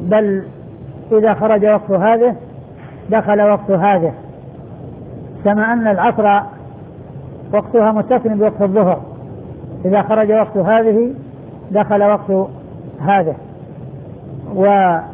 بل إذا خرج وقت هذه دخل وقت هذه، كما أن العصر وقتها متصل بوقت الظهر، إذا خرج وقت هذه دخل وقت هذه. وأورد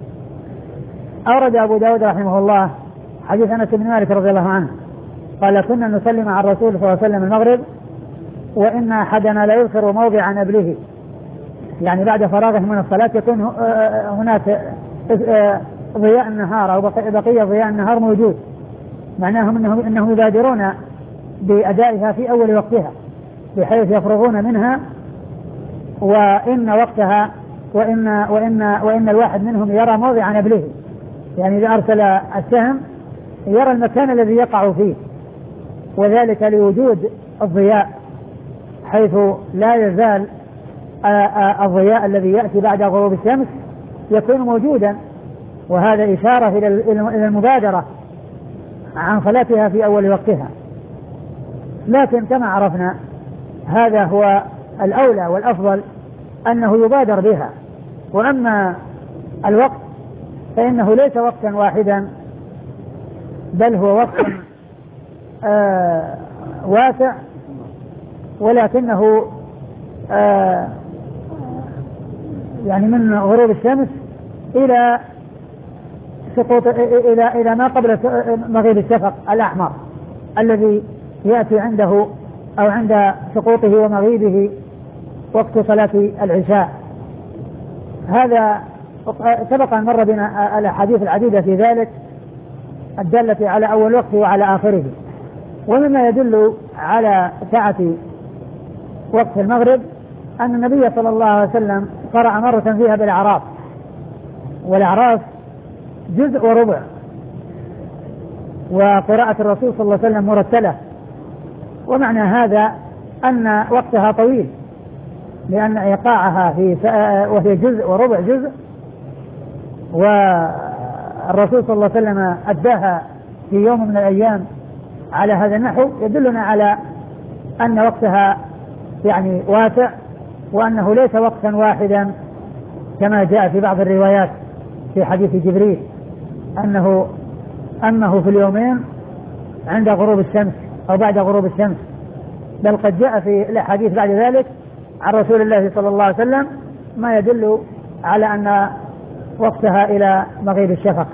أبو داود رحمه الله حديث أنس بن مالك رضي الله عنه قال كنا نصلي مع الرسول صلى الله عليه وسلم المغرب وإن أحدنا لا يؤخر موضع نبله، يعني بعد فراغه من الصلاة يكون هناك ضياء النهار أو بقية ضياء النهار موجود، معناه أنهم يبادرون بأدائها في أول وقتها بحيث يفرغون منها، وإن وقتها وإن الواحد منهم يرى موضع نبله، يعني إذا أرسل السهم يرى المكان الذي يقع فيه، وذلك لوجود الضياء حيث لا يزال الضياء الذي يأتي بعد غروب الشمس يكون موجودا، وهذا إشارة إلى المبادرة عن صلاتها في أول وقتها. لكن كما عرفنا هذا هو الأولى والأفضل أنه يبادر بها، وأما الوقت فإنه ليس وقتا واحدا بل هو وقت واسع، ولكنه يعني من غروب الشمس إلى سقوط إلى ما قبل مغيب الشفق الأحمر الذي يأتي عنده أو عند سقوطه ومغيبه وقت صلاة العشاء. هذا سبق أن مر بنا الأحاديث العديدة في ذلك الدالة على أول وقت وعلى آخره. ومما يدل على سعة وقت المغرب أن النبي صلى الله عليه وسلم قرأ مرة فيها بالأعراف، والأعراف جزء وربع، وقراءة الرسول صلى الله عليه وسلم مرتلة، ومعنى هذا أن وقتها طويل لأن إيقاعها وهي جزء وربع جزء، والرسول صلى الله عليه وسلم أداها في يوم من الأيام على هذا النحو، يدلنا على أن وقتها يعني واسع، وأنه ليس وقتا واحدا كما جاء في بعض الروايات في حديث جبريل أنه في اليومين عند غروب الشمس أو بعد غروب الشمس، بل قد جاء في الأحاديث بعد ذلك عن رسول الله صلى الله عليه وسلم ما يدل على أن وقتها إلى مغيب الشفق.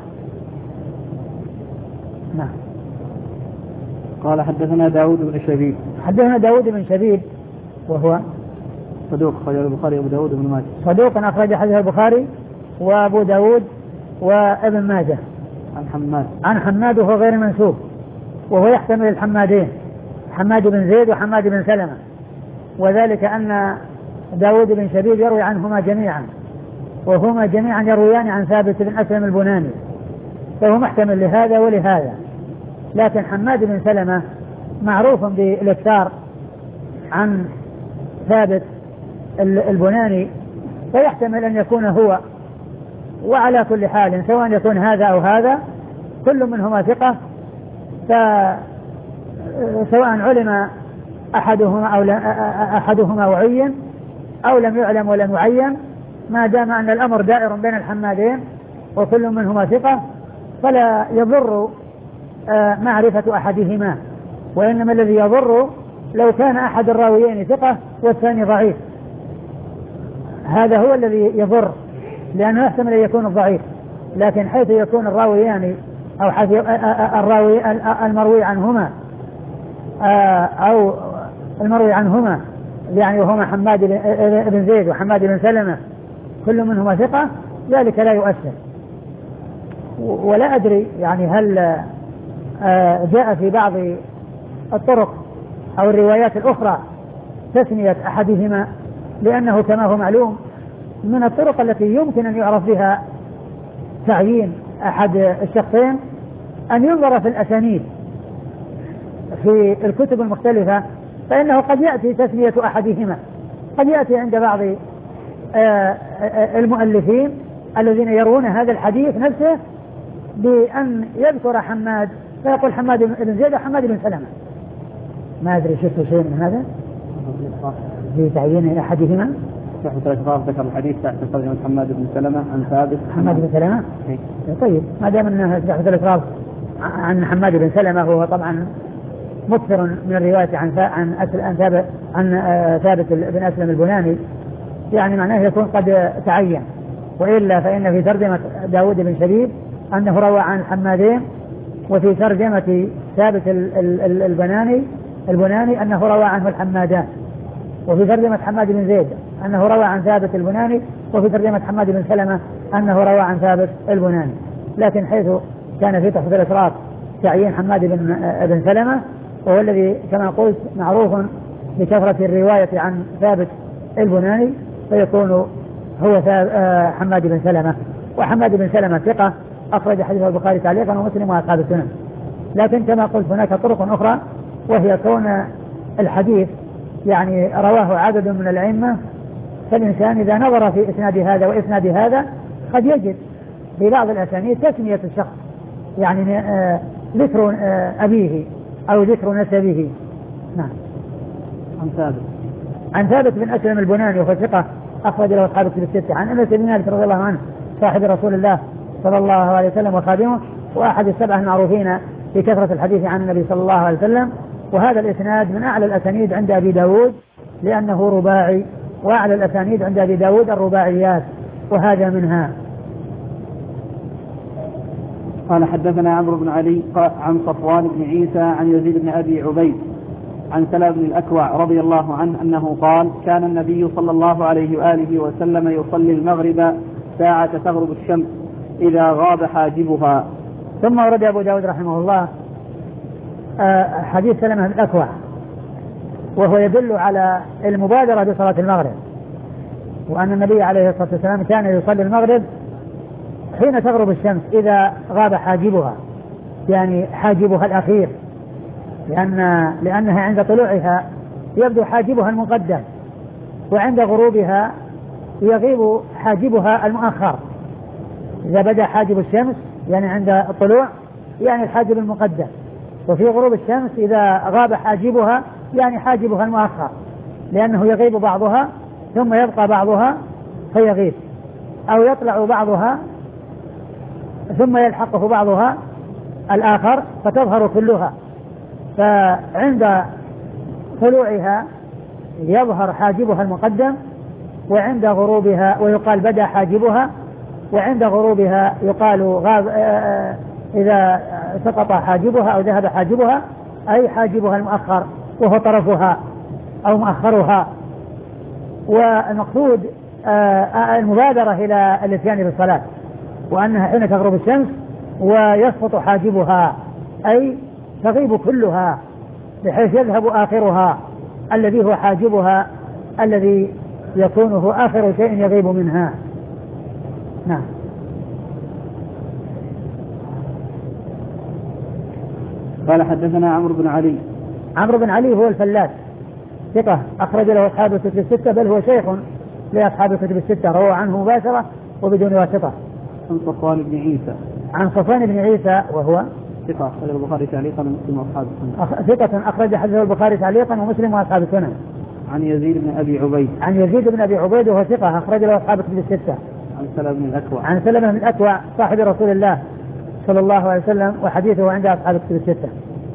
نعم. قال حدثنا داود بن شبيب. حدثنا داود بن شبيب وهو صدوق أخرج البخاري وأبو داود وابن ماجه. صدوق أخرج حديث البخاري وأبو داود وابن ماجه. عن حماد وهو غير منسوب، وهو يحتمل الحمادين، حماد بن زيد وحماد بن سلمة، وذلك أن داود بن شبيب يروي عنهما جميعا، وهما جميعا يرويان عن ثابت بن أسلم البناني، فهو محتمل لهذا ولهذا. لكن حماد بن سلمة معروف بالاكثار عن ثابت البناني، فيحتمل أن يكون هو. وعلى كل حال سواء يكون هذا أو هذا كل منهما ثقة، فسواء علم أحدهما وعين أو لم يعلم ولم يعين، ما دام أن الأمر دائر بين الحمادين وكل منهما ثقة فلا يضر معرفة أحدهما، وإنما الذي يضر لو كان أحد الراويين ثقة والثاني ضعيف، هذا هو الذي يضر، لأنه يحتمل أن يكون الضعيف. لكن حيث يكون الراويان أو المروي عنهما أو المروي عنهما يعني وهما حماد بن زيد وحماد بن سلمة كل منهما ثقة، ذلك لا يؤثر. ولا أدري يعني هل جاء في بعض الطرق أو الروايات الأخرى تسمية أحدهما، لأنه كما هو معلوم من الطرق التي يمكن أن يعرف بها تعيين أحد الشخصين أن ينظر في الأسانيد في الكتب المختلفة، فإنه قد يأتي تسمية أحدهما، قد يأتي عند بعض المؤلفين الذين يروون هذا الحديث نفسه بأن يذكر حماد فيقول حماد بن زيد وحماد بن سلمة. ما أدري شفت شيء من هذا في تعيين أحدهما. تحت الأشراف ذكر الحديث تحت ترجمة حماد بن سلمة عن ثابت. حماد بن سلمة؟ طيب ما دام أنه تحت الأشراف عن حماد بن سلمة هو طبعا مكثر من الرواية عن ثابت بن أسلم البناني، يعني معناه يكون قد تعين. وإلا فإن في ترجمة داود بن شبيب أنه روى عن الحمادين، وفي ترجمة ثابت البناني أنه روى عنه الحمادان، وفي ترجمة حماد بن زيد أنه روى عن ثابت البناني، وفي ترجمة حماد بن سلمة أنه روى عن ثابت البناني. لكن حيث كان في تحت الأشراف تعيين حماد بن سلمة، وهو الذي كما قلت معروف بكثرة الرواية عن ثابت البناني، فيكون هو حماد بن سلمة. وحماد بن سلمة ثقة أخرج حديث البخاري تعليقا ومسلم وأصحاب السنن. لكن كما قلت هناك طرق أخرى، وهي كون الحديث يعني رواه عدد من الأئمة، فالإنسان إذا نظر في إسناد هذا وإسناد هذا قد يجد في بعض الأسانيد تسمية الشخص، يعني ذكر أبيه أو ذكر نسبه. نعم. عن ثابت بن أسلم البناني وهو ثقة أخرج له أصحاب الكتب الستة. عن أنس بن مالك رضي الله عنه صاحب رسول الله صلى الله عليه وسلم وخادمه، وأحد السبعة المعروفين بكثرة الحديث عن النبي صلى الله عليه وسلم. وهذا الإسناد من أعلى الأسانيد عند أبي داود لأنه رباعي، وأعلى الأسانيد عند أبي داود الرباعيات، وهذا منها. قال حدثنا عمرو بن علي عن صفوان بن عيسى عن يزيد بن أبي عبيد عن سلام بن الأكوع رضي الله عنه أنه قال: كان النبي صلى الله عليه وآله وسلم يصلي المغرب ساعة تغرب الشمس إذا غاب حاجبها. ثم ورد أبو داود رحمه الله حديث سلام بن الأكوع، وهو يدل على المبادرة بصلاة المغرب، وأن النبي عليه الصلاة والسلام كان يصلي المغرب حين تغرب الشمس إذا غاب حاجبها، يعني حاجبها الأخير، لأنها عند طلوعها يبدو حاجبها المقدم، وعند غروبها يغيب حاجبها المؤخر. إذا بدأ حاجب الشمس يعني عند الطلوع يعني الحاجب المقدم، وفي غروب الشمس إذا غاب حاجبها يعني حاجبها المؤخر، لأنه يغيب بعضها ثم يبقى بعضها فيغيب، أو يطلع بعضها ثم يلحقه بعضها الآخر فتظهر كلها. فعند طلوعها يظهر حاجبها المقدم، وعند غروبها ويقال بدأ حاجبها، وعند غروبها يقال غاب إذا سقط حاجبها أو ذهب حاجبها أي حاجبها المؤخر وهو طرفها أو مؤخرها. والمقصود المبادرة إلى الاتيان بالصلاة، وأنها حين تغرب الشمس ويسقط حاجبها أي تغيب كلها، بحيث يذهب آخرها الذي هو حاجبها الذي يكون هو آخر شيء يغيب منها. نعم. قال حدثنا عمرو بن علي. عمرو بن علي هو الفلاس ثقة أخرج له أصحاب الكتب الستة، بل هو شيخ لأصحاب الكتب الستة، روى عنه مباشرة وبدون واسطة. عن صفوان بن عيسى. عن صفوان بن عيسى وهو ثقة أخرج البخاري تعليقا ومسلم وأصحاب السنن. ثقة أخرج حديث البخاري تعليقا ومسلم وأصحاب السنن. عن يزيد بن أبي عبيد. عن يزيد بن أبي عبيد وهو ثقة أخرج له أصحاب الكتب الستة. عن سلام بن الأكوع. عن سلام بن الأكوع صاحب رسول الله صلى الله عليه وسلم، وحديثه عند أصحاب الكتب الستة.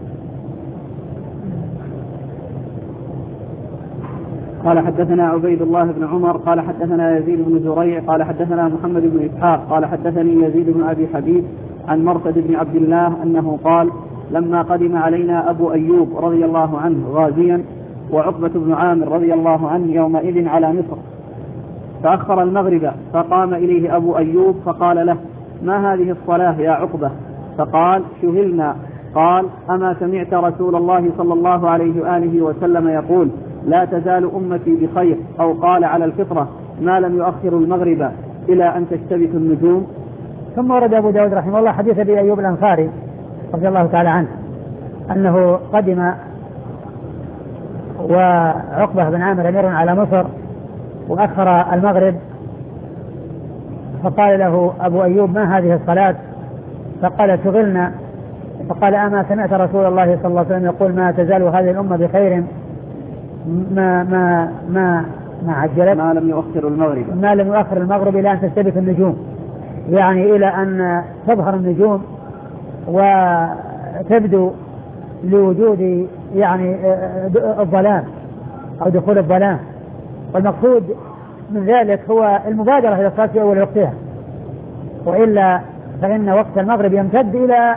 قال حدثنا عبيد الله بن عمر قال حدثنا يزيد بن زريع قال حدثنا محمد بن إسحاق قال حدثني يزيد بن أبي حبيب عن مرثد بن عبد الله أنه قال: لما قدم علينا أبو أيوب رضي الله عنه غازيا وعقبة بن عامر رضي الله عنه يومئذ على مصر، فأخر المغرب، فقام إليه أبو أيوب فقال له: ما هذه الصلاة يا عقبة؟ فقال: شهلنا. قال: أما سمعت رسول الله صلى الله عليه وآله وسلم يقول: لا تزال أمتي بخير، أو قال على الفطرة ما لم يؤخر المغرب إلى أن تشتبك النجوم. ثم ورد أبو داود رحمه الله حديث أبي أيوب الأنصاري رضي الله تعالى عنه أنه قدم وعقبة بن عامر أمير على مصر وأخر المغرب، فقال له أبو أيوب: ما هذه الصلاة؟ فقال: شغلنا. فقال: أما سمعت رسول الله صلى الله عليه وسلم يقول: ما تزال هذه الأمة بخير ما لم يؤخر المغرب، ما لم يؤخر المغرب إلى أن تشتبك النجوم، يعني إلى أن تظهر النجوم وتبدو لوجود يعني الظلام أو دخول الظلام. والمقصود من ذلك هو المبادرة إلى الصلاة في أول وقتها، وإلا فإن وقت المغرب يمتد إلى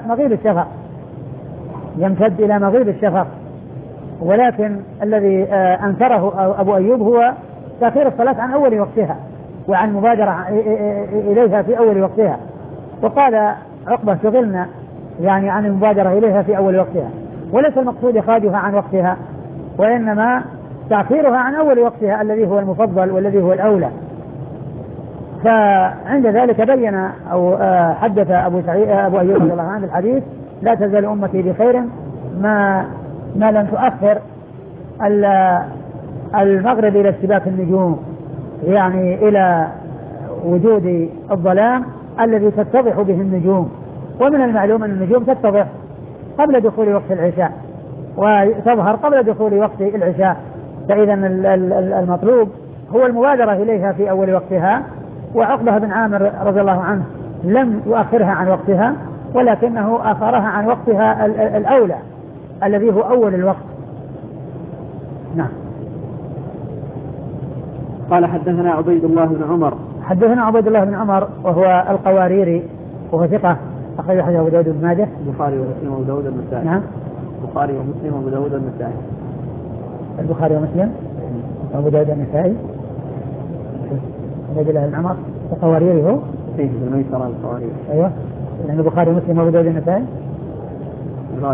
مغيب الشفق، ولكن الذي أنكره أبو أيوب هو تأخير الصلاة عن أول وقتها وعن مبادرة إليها في أول وقتها. وقال عقبة شغلنا يعني عن المبادرة إليها في أول وقتها، وليس المقصود إخراجها عن وقتها، وإنما تأخيرها عن أول وقتها الذي هو المفضل والذي هو الأولى. فعند ذلك بين أو حدث أبو أيوب رضي الله عنه الحديث: لا تزال أمتي بخير ما لم تؤخر المغرب إلى اشتباك النجوم، يعني إلى وجود الظلام الذي تتضح به النجوم. ومن المعلوم أن النجوم تتضح قبل دخول وقت العشاء وتظهر قبل دخول وقت العشاء، فإذا المطلوب هو المبادرة إليها في أول وقتها. وعقبة بن عامر رضي الله عنه لم يؤخرها عن وقتها، ولكنه أخرها عن وقتها الأولى الذي هو أول الوقت. نعم. قال حدثنا عبيد الله بن عمر وهو القواريري وهو ثقة، أخرج حديث أبو داود بن ماجه، البخاري ومسلم وأبو داود النسائي. نعم. البخاري ومسلم وأبو داود النسائي. البخاري ومسلم وأبو داود النسائي. عبيد الله بن عمر القواريري هو فيه بالميسرة القواريري. أيوه، لأن البخاري ومسلم وأبو داود النسائي راجع.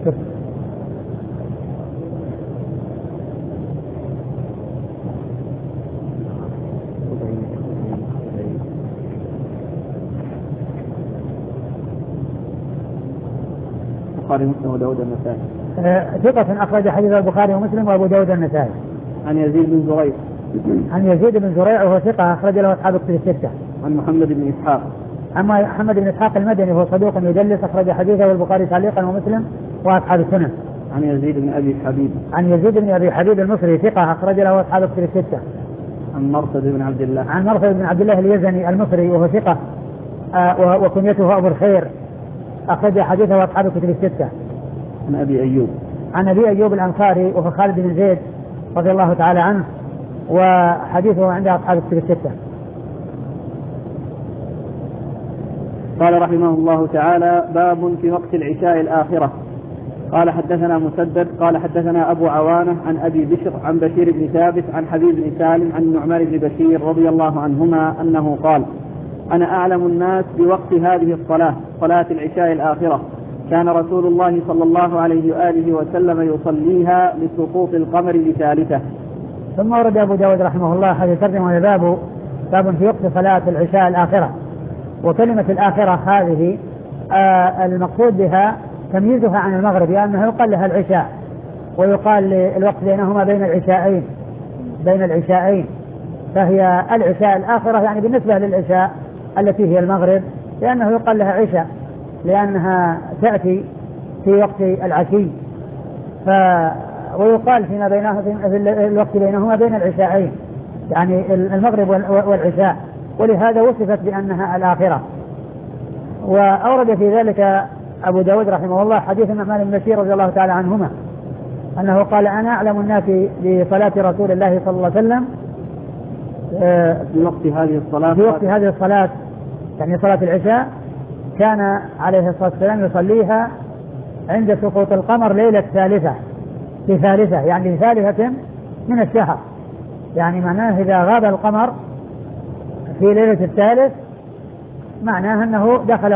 البخاري ومسلم وأبو داود النسائي. ثقة أخرج حديث البخاري ومسلم وأبو داود النسائي. عن يزيد بن زريع وهو ثقة أخرج له أصحاب الكتب الستة. عن محمد بن إسحاق المدني وهو صدوق يدلس، أخرج حديثه البخاري تعليقا ومسلم وأصحاب السنن. عن يزيد بن أبي حبيب المصري ثقة أخرج له أصحاب الكتب الستة. عن مرثد بن عبد الله اليزني المصري وهو ثقة وكنيته أبو الخير، أخرج حديثه أصحاب الكتب الستة. عن أبي أيوب الأنصاري وهو خالد بن زيد رضي الله تعالى عنه، وحديثه عند أصحاب الكتب الستة. قال رحمه الله تعالى: باب في وقت العشاء الآخرة. قال حدثنا مسدد قال حدثنا أبو عوانة عن أبي بشر عن بشير بن ثابت عن حبيب بن سالم عن نعمان بن بشير رضي الله عنهما أنه قال: أنا أعلم الناس بوقت هذه الصلاة، صلاة العشاء الآخرة، كان رسول الله صلى الله عليه وآله وسلم يصليها لسقوط القمر لثالثة. ثم ورد أبو داود رحمه الله حديث ترجمة باب في وقت صلاة العشاء الآخرة. وكلمة الآخرة هذه المقصود بها تمييزها عن المغرب، لأنه يقال لها العشاء، ويقال الوقت بينهما بين العشاءين، فهي العشاء الآخرة يعني بالنسبة للعشاء التي هي المغرب، لأنه يقال لها عشاء لأنها تأتي في وقت العشي، ويقال فيما بينها في الوقت بينهما بين العشاءين، يعني المغرب والعشاء، ولهذا وصفت بأنها الآخرة. وأورد في ذلك أبو داود رحمه الله حديث نعمان بن بشير رضي الله تعالى عنهما أنه قال: أنا أعلم الناس بصلاة رسول الله صلى الله عليه وسلم في وقت هذه الصلاة يعني صلاة العشاء، كان عليه الصلاة والسلام يصليها عند سقوط القمر ليلة ثالثة يعني ثالثة من الشهر، يعني معناه إذا غاب القمر في ليلة الثالث معناه أنه دخل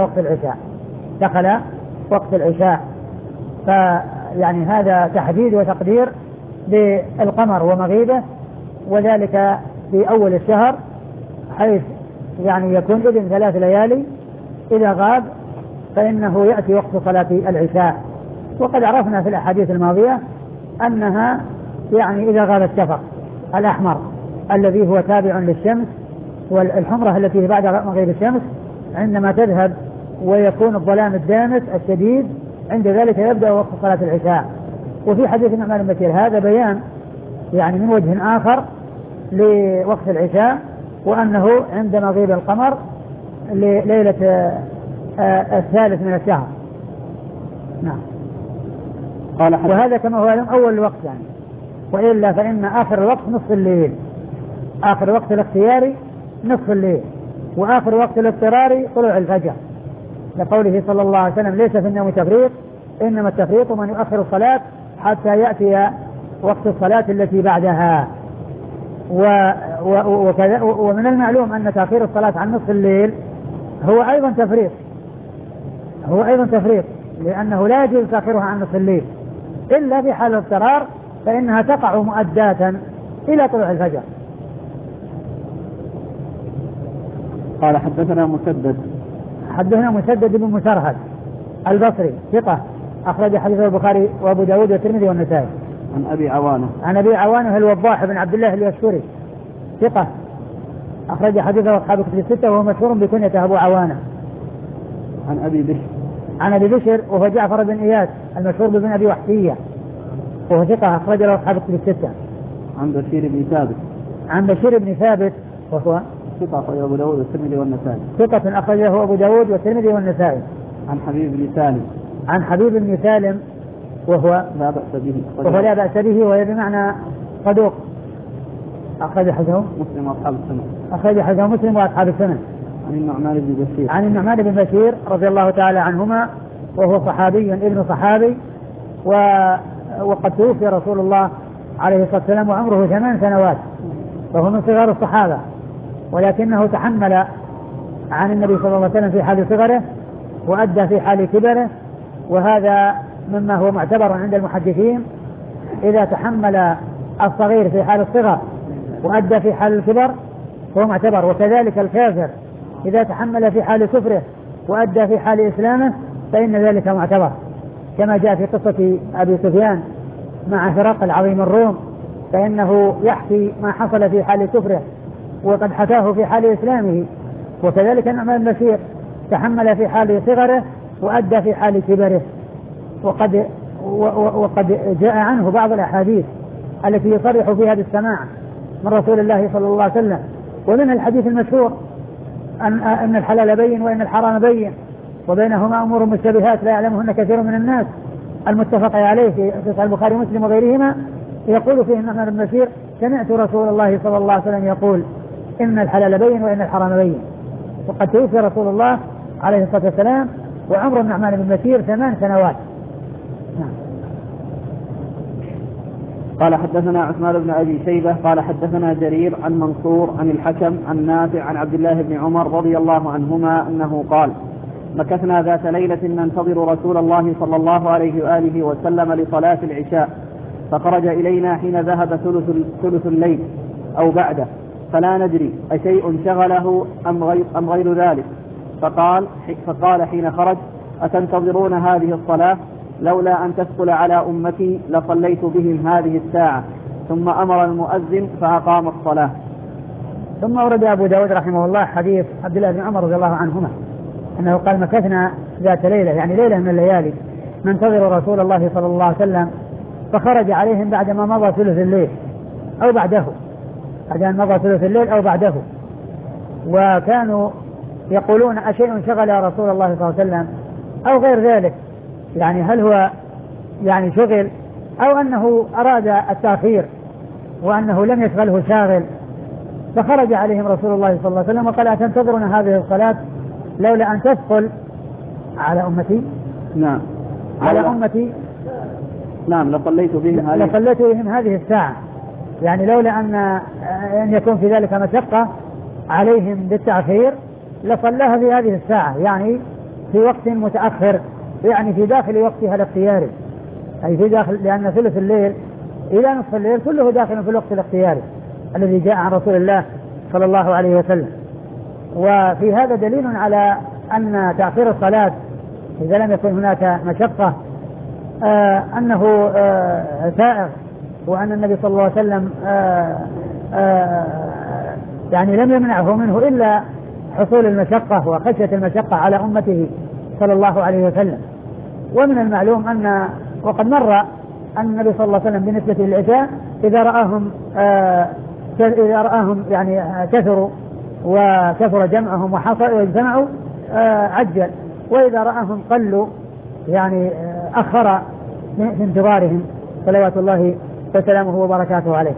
وقت العشاء. فيعني هذا تحديد وتقدير بالقمر ومغيبه، وذلك في أول الشهر، حيث يعني يكون إذن 3 ليالي، إذا غاب فإنه يأتي وقت صلاة العشاء. وقد عرفنا في الأحاديث الماضية أنها يعني إذا غاب الشفق الأحمر الذي هو تابع للشمس، والحمرة التي بعد مغيب الشمس عندما تذهب ويكون الظلام الدامس الشديد، عند ذلك يبدأ وقت صلاة العشاء. وفي حديث نعمان بن بشير هذا بيان يعني من وجه آخر لوقت العشاء، وأنه عند مغيب القمر لليلة الثالث من الشهر. نعم. وهذا كما هو أول الوقت يعني، وإلا فإن آخر الوقت نصف الليل، آخر وقت الاختياري نصف الليل، وآخر وقت الاضطراري طلوع الفجر، لقوله صلى الله عليه وسلم: ليس في النوم تفريط، إنما التفريط من يؤخر الصلاة حتى يأتي وقت الصلاة التي بعدها. ومن المعلوم أن تأخير الصلاة عن نصف الليل هو أيضا تفريط، لأنه لا يجوز تأخيرها عن نصف الليل إلا في حال الاضطرار، فإنها تقع مؤداة إلى طلوع الفجر. قال حدثنا مسدد بن مسرهد البصري ثقة، أخرج حديثه البخاري وأبو داود والترمذي والنسائي. عن أبي عوانة الوضاح بن عبد الله اليشكري ثقة، أخرج حديثه أصحاب الكتب الستة، وهو مشهور بكنيته أبو عوانة. عن أبي بشر وهو جعفر بن إياس المشهور بن أبي وحشية، وهو ثقة، أخرج له أصحاب الكتب الستة. عن بشير بن ثابت وهو ثقة، أخرجه أبو داود والترمذي والنسائي. ثقة أخرجه أبو داود والترمذي والنسائي. عن حبيب بن سالم وهو لا بأس به، وهي بمعنى صدوق، أخرج حديثه مسلم وأصحاب السنة. عن النعمان بن بشير رضي الله تعالى عنهما، وهو صحابي ابن صحابي، وقد توفي رسول الله عليه الصلاة والسلام وعمره 8 سنوات، وهو من صغار الصحابة، ولكنه تحمل عن النبي صلى الله عليه وسلم في حال صغره وأدى في حال كبره، وهذا مما هو معتبر عند المحدثين. إذا تحمل الصغير في حال الصغر وأدى في حال الكبر فهو معتبر، وكذلك الكافر إذا تحمل في حال كفره وأدى في حال إسلامه فإن ذلك معتبر، كما جاء في قصة أبي سفيان مع هرقل عظيم الروم، فإنه يحكي ما حصل في حال كفره وقد حكاه في حال إسلامه. وكذلك النعمان بن بشير تحمل في حال صغره وأدى في حال كبره، وقد جاء عنه بعض الأحاديث التي يصرح فيها بالسماع من رسول الله صلى الله عليه وسلم، ومنها الحديث المشهور أن الحلال بين وإن الحرام بين وبينهما أمور مشتبهات لا يعلمهن كثير من الناس، المتفق عليه في صحيح البخاري ومسلم وغيرهما. يقول فيه النعمان بن بشير: سمعت رسول الله صلى الله عليه وسلم يقول إن الحلال بين وإن الحرام بين. وقد توفي رسول الله عليه الصلاة والسلام وعمر النعمان بن بشير 8 سنوات. قال حدثنا عثمان بن أبي شيبة قال حدثنا جرير عن منصور عن الحكم عن نافع عن عبد الله بن عمر رضي الله عنهما أنه قال: مكثنا ذات ليلة ننتظر رسول الله صلى الله عليه وآله وسلم لصلاة العشاء، فخرج إلينا حين ذهب ثلث الليل أو بعده، فلا ندري أشيء شغله أم غير ذلك، فقال حين خرج: أتنتظرون هذه الصلاة؟ لولا أن تثقل على أمتي لصليت بهم هذه الساعة. ثم أمر المؤذن فأقام الصلاة. ثم أورد أبو داود رحمه الله حديث عبد الله بن عمر رضي الله عنهما أنه قال: مكثنا ذات ليلة، يعني ليلة من الليالي، ننتظر رسول الله صلى الله عليه وسلم، فخرج عليهم بعدما مضى ثلث الليل أو بعده، وكانوا يقولون: أشيء شغل رسول الله صلى الله عليه وسلم أو غير ذلك، يعني هل هو يعني شغل أو أنه أراد التأخير وأنه لم يشغله شاغل. فخرج عليهم رسول الله صلى الله عليه وسلم وقال: أتنتظرون هذه الصلاة لولا أن تثقل على أمتي؟ على أمتي لصليت بهم هذه الساعة، يعني لولا أن يكون في ذلك مشقة عليهم بالتأخير لصلىها في هذه الساعة، يعني في وقت متأخر، يعني في داخل وقتها الاختياري، أي في داخل، لأن ثلث الليل إلى نصف الليل كله داخل في الوقت الاختياري الذي جاء عن رسول الله صلى الله عليه وسلم. وفي هذا دليل على أن تأخير الصلاة إذا لم يكن هناك مشقة أنه سائغ، وأن النبي صلى الله عليه وسلم يعني لم يمنعه منه إلا حصول المشقة وخشية المشقة على أمته صلى الله عليه وسلم. ومن المعلوم وقد مر أن النبي صلى الله عليه وسلم بالنسبة للعشاء إذا رآهم إذا رآهم يعني كثروا وكثر جمعهم واجتمعوا عجل، وإذا رآهم قلوا يعني أخر في انتظارهم صلوات الله وسلامه وبركاته عليه.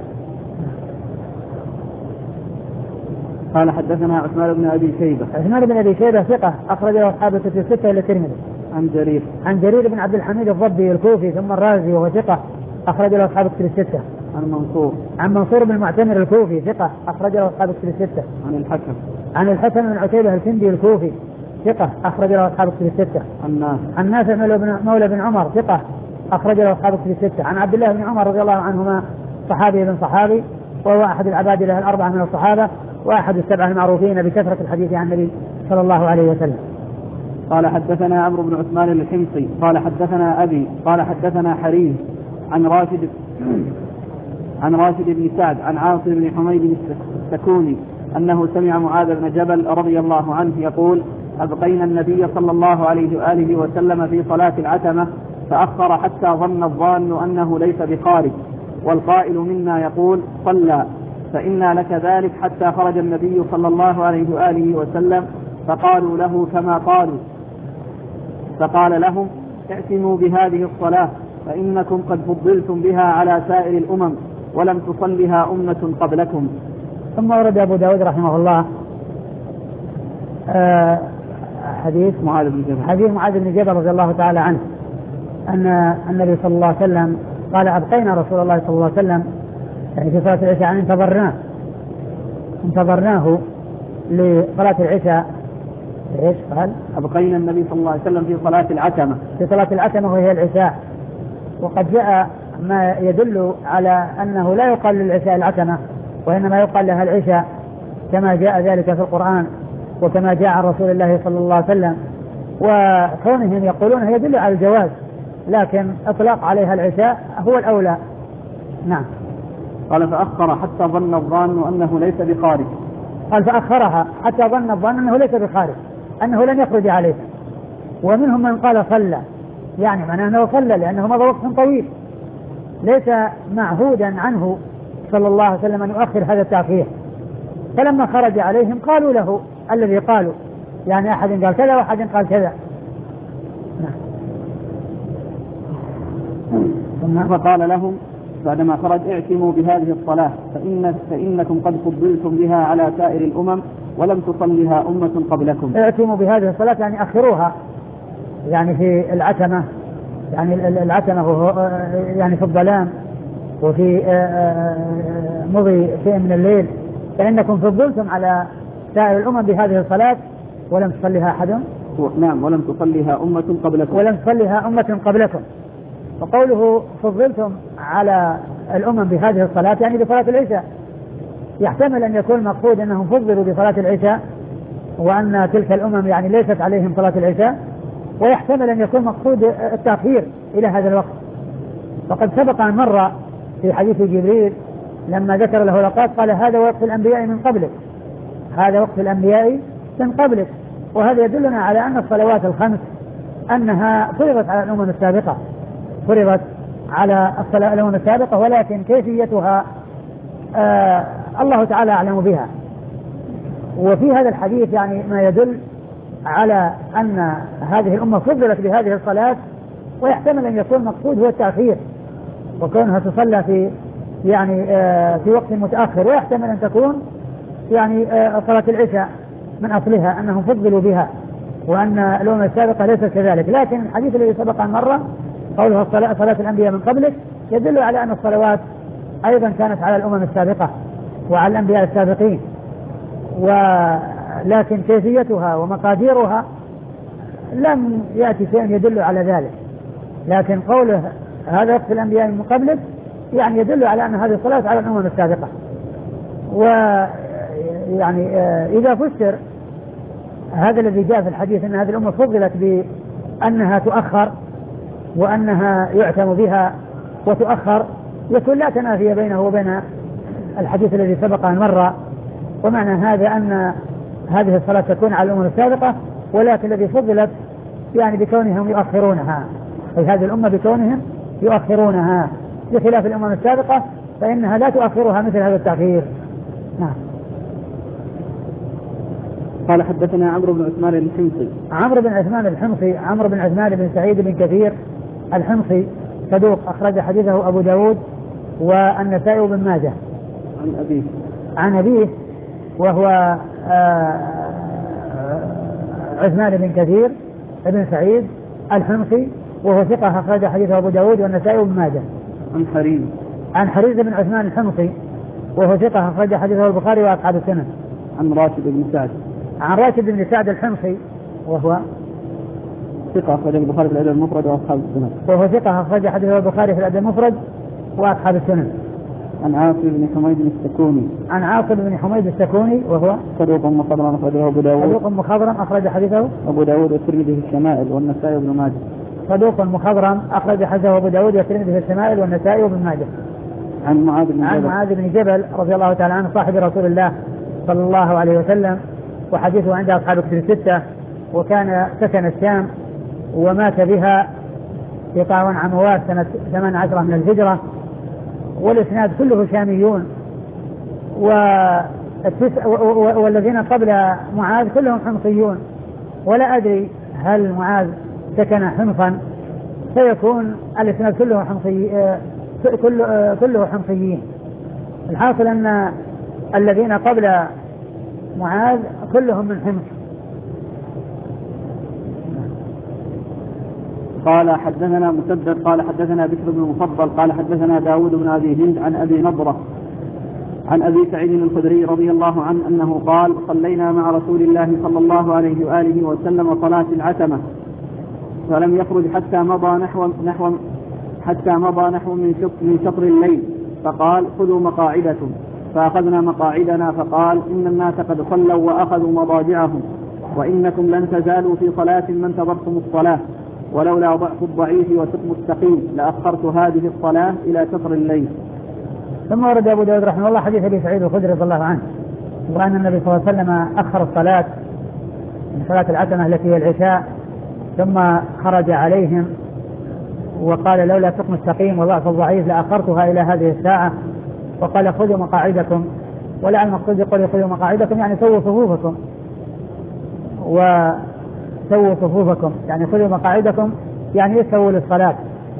قال حدثنا عثمان بن أبي شيبة. عثمان بن أبي شيبة ثقة أخرج له أصحاب الكتب الستة إلا الترمذي. عن جرير بن عبد الحميد الضبي الكوفي ثم الرازي وهو ثقة أخرج له أصحاب الكتب الستة. عن منصور بن المعتمر الكوفي ثقة أخرج له أصحاب الكتب الستة. عن الحكم بن عتيبة الكندي الكوفي ثقة أخرج له أصحاب الكتب الستة. عن نافع مولى بن عمر ثقة أخرج له أصحاب الكتب الستة. عن عبد الله بن عمر رضي الله عنهما صحابي بن صحابي، وهو أحد العباد له الأربعة من الصحابة وأحد السبعة المعروفين بكثرة الحديث عن النبي صلى الله عليه وسلم. قال حدثنا عمرو بن عثمان الحمصي قال حدثنا أبي قال حدثنا حريز عن راشد بن سعد عن عاصم بن حميد السكوني أنه سمع معاذ بن جبل رضي الله عنه يقول: أبقينا النبي صلى الله عليه وآله وسلم في صلاة العتمة فأخر حتى ظن الظان أنه ليس بخارج، والقائل منا يقول: صلى، فإنا لك ذلك حتى خرج النبي صلى الله عليه وآله وسلم فقالوا له كما قالوا، فقال لهم: ائتموا بهذه الصلاة فإنكم قد فضلتم بها على سائر الأمم ولم تصلها أمة قبلكم. ثم ورد أبو داود رحمه الله حديث معاذ بن جبل رضي الله تعالى عنه أن النبي صلى الله عليه وسلم قال: أبقينا رسول الله صلى الله عليه وسلم يعني في صلاة العشاء، يعني انتظرناه لصلاة العشاء. ايش قال؟ أبقينا النبي صلى الله عليه وسلم في صلاة العتمة، في صلاة العتمة وهي العشاء. وقد جاء ما يدل على أنه لا يقال للعشاء العتمة وإنما يقال لها العشاء كما جاء ذلك في القرآن وكما جاء عن رسول الله صلى الله عليه وسلم، وكونهم يقولون يدل على الجواز، لكن إطلاق عليها العشاء هو الأولى. نعم. قال: فأخر حتى ظن الظان أنه ليس بخارج. قال: فأخرها حتى ظن الظان أنه ليس بخارج، أنه لن يخرج عليه. ومنهم من قال صلى، يعني معناه أنه صلى لأنه مضى وقت طويل ليس معهودا عنه صلى الله عليه وسلم أن يؤخر هذا التأخير. فلما خرج عليهم قالوا له الذي قالوا، يعني أحد قال كذا وأحد قال كذا. فقال لهم بعدما خرج: ائتموا بهذه الصلاة فإنكم قد فضلتم بها على سائر الأمم ولم تصلها أمة قبلكم. ائتموا بهذه الصلاة يعني أخروها، يعني في العتمة، يعني العتمة يعني في الظلام وفي مضي شيء من الليل، فإنكم فضلتم على سائر الأمم بهذه الصلاة ولم تصليها أحد. نعم، ولم تصليها أمة قبلكم. وقوله فضلتم على الأمم بهذه الصلاة يعني بصلاة العشاء، يحتمل أن يكون مقصود أنهم فضلوا بصلاة العشاء وأن تلك الأمم يعني ليست عليهم صلاة العشاء، ويحتمل أن يكون مقصود التأخير إلى هذا الوقت. فقد سبق أن مر في حديث جبريل لما ذكر له الأوقات قال: هذا وقت الأنبياء من قبلك، وهذا يدلنا على أن الصلوات الخمس أنها فرضت على الأمم السابقة، ولكن كيفيتها الله تعالى أعلم بها. وفي هذا الحديث يعني ما يدل على أن هذه الأمة فضلت بهذه الصلاة، ويحتمل أن يكون مقصود هو التأخير وكونها تصلى في وقت متأخر، ويحتمل أن تكون يعني صلاة العشاء من أصلها أنهم فضلوا بها وأن الأمم السابقة ليست كذلك. لكن الحديث الذي سبق عن مرة قولها صلاة الأنبياء من قبلك يدل على أن الصلوات أيضا كانت على الأمم السابقة وعلى الأنبياء السابقين، ولكن كيفيتها ومقاديرها لم يأتي شيء يدل على ذلك. لكن قوله هذا وقت الأنبياء من قبلك يعني يدل على أن هذه الصلاة على الأمم السابقة. ويعني إذا فسر هذا الذي جاء في الحديث أن هذه الأمة فضلت بأنها تؤخر وأنها يعتم بها وتؤخر، يكون لا تنافي بينه وبين الحديث الذي سبق أن مر. ومعنى هذا أن هذه الصلاة تكون على الأمم السابقة، ولكن الذي فضلت يعني بكونهم يؤخرونها، أي هذه الأمة بكونهم يؤخرونها، بخلاف الأمم السابقة فإنها لا تؤخرها مثل هذا التأخير. نعم. قال حدثنا عمرو بن عثمان الحمصي. عمرو بن عثمان الحمصي عمرو بن عثمان بن سعيد بن كثير الحمصي صدوق أخرج حديثه أبو داود والنسائي وابن ماجه. عن أبيه وهو عثمان بن كثير بن سعيد الحمصي وهو ثقة أخرج حديثه أبو داود والنسائي وابن ماجه. عن حريز بن عثمان الحمصي وهو ثقة أخرج حديثه البخاري وأصحاب السنن. عن راشد بن سعد الحمصي وهو ثقة أخرج البخاري في الأدب المفرد وأصحاب السنن. وهو ثقة أخرج حديثه البخاري في الأدب المفرد وأصحاب السنن. عن عاصم بن حميد السكوني. عن عاصم بن حميد السكوني وهو صدوق مخضرم أخرجه أبو داود. صدوق مخضرم أخرج حديثه أبو داود والترمذي في الشمائل والنسائي وابن ماجه. صدوق مخضرم أخرج حديثه أبو داود والترمذي في الشمائل والنسائي وابن ماجه. عن معاذ بن جبل رضي الله تعالى عنه صاحب رسول الله صلى الله عليه وسلم وحديثه عند أصحاب الكتب الستة وكان سكن الشام ومات بها في طاعون عموات سنة 18 من الهجرة والإسناد كله شاميون والذين قبل معاذ كلهم حمصيون ولا أدري هل معاذ سكن حمصا فيكون الإسناد كله حمصي كله حمصيين. الحاصل أن الذين قبل معاذ كلهم من حمص. قال حدثنا مسدد قال حدثنا بشر بن المفضل قال حدثنا داود بن أبي هند عن أبي نضرة عن أبي سعيد الخدري رضي الله عنه أنه قال صلينا مع رسول الله صلى الله عليه وآله وسلم صلاة العتمة فلم يخرج حتى مضى نحو من شطر الليل فقال خذوا مقاعدكم فأخذنا مقاعدنا فقال إن الناس قد صلوا وأخذوا مضاجعهم وإنكم لن تزالوا في صلاة ما انتظرتم الصلاة ولولا ضعف الضعيف وسقم السقيم لأخرت هذه الصلاة إلى شطر الليل. ثم ورد أبو داود رحمه الله حديث أبي سعيد الخدري رضي الله عنه وأن النبي صلى الله عليه وسلم أخر الصلاة من صلاة العتمة التي هي العشاء ثم خرج عليهم وقال لولا سقم السقيم وضعف الضعيف لأخرتها إلى هذه الساعة وقال خذوا مقاعدكم ولا المقصود يقول خذوا مقاعدكم يعني سووا صفوفكم يعني خذوا مقاعدكم يعني يسووا للصلاة.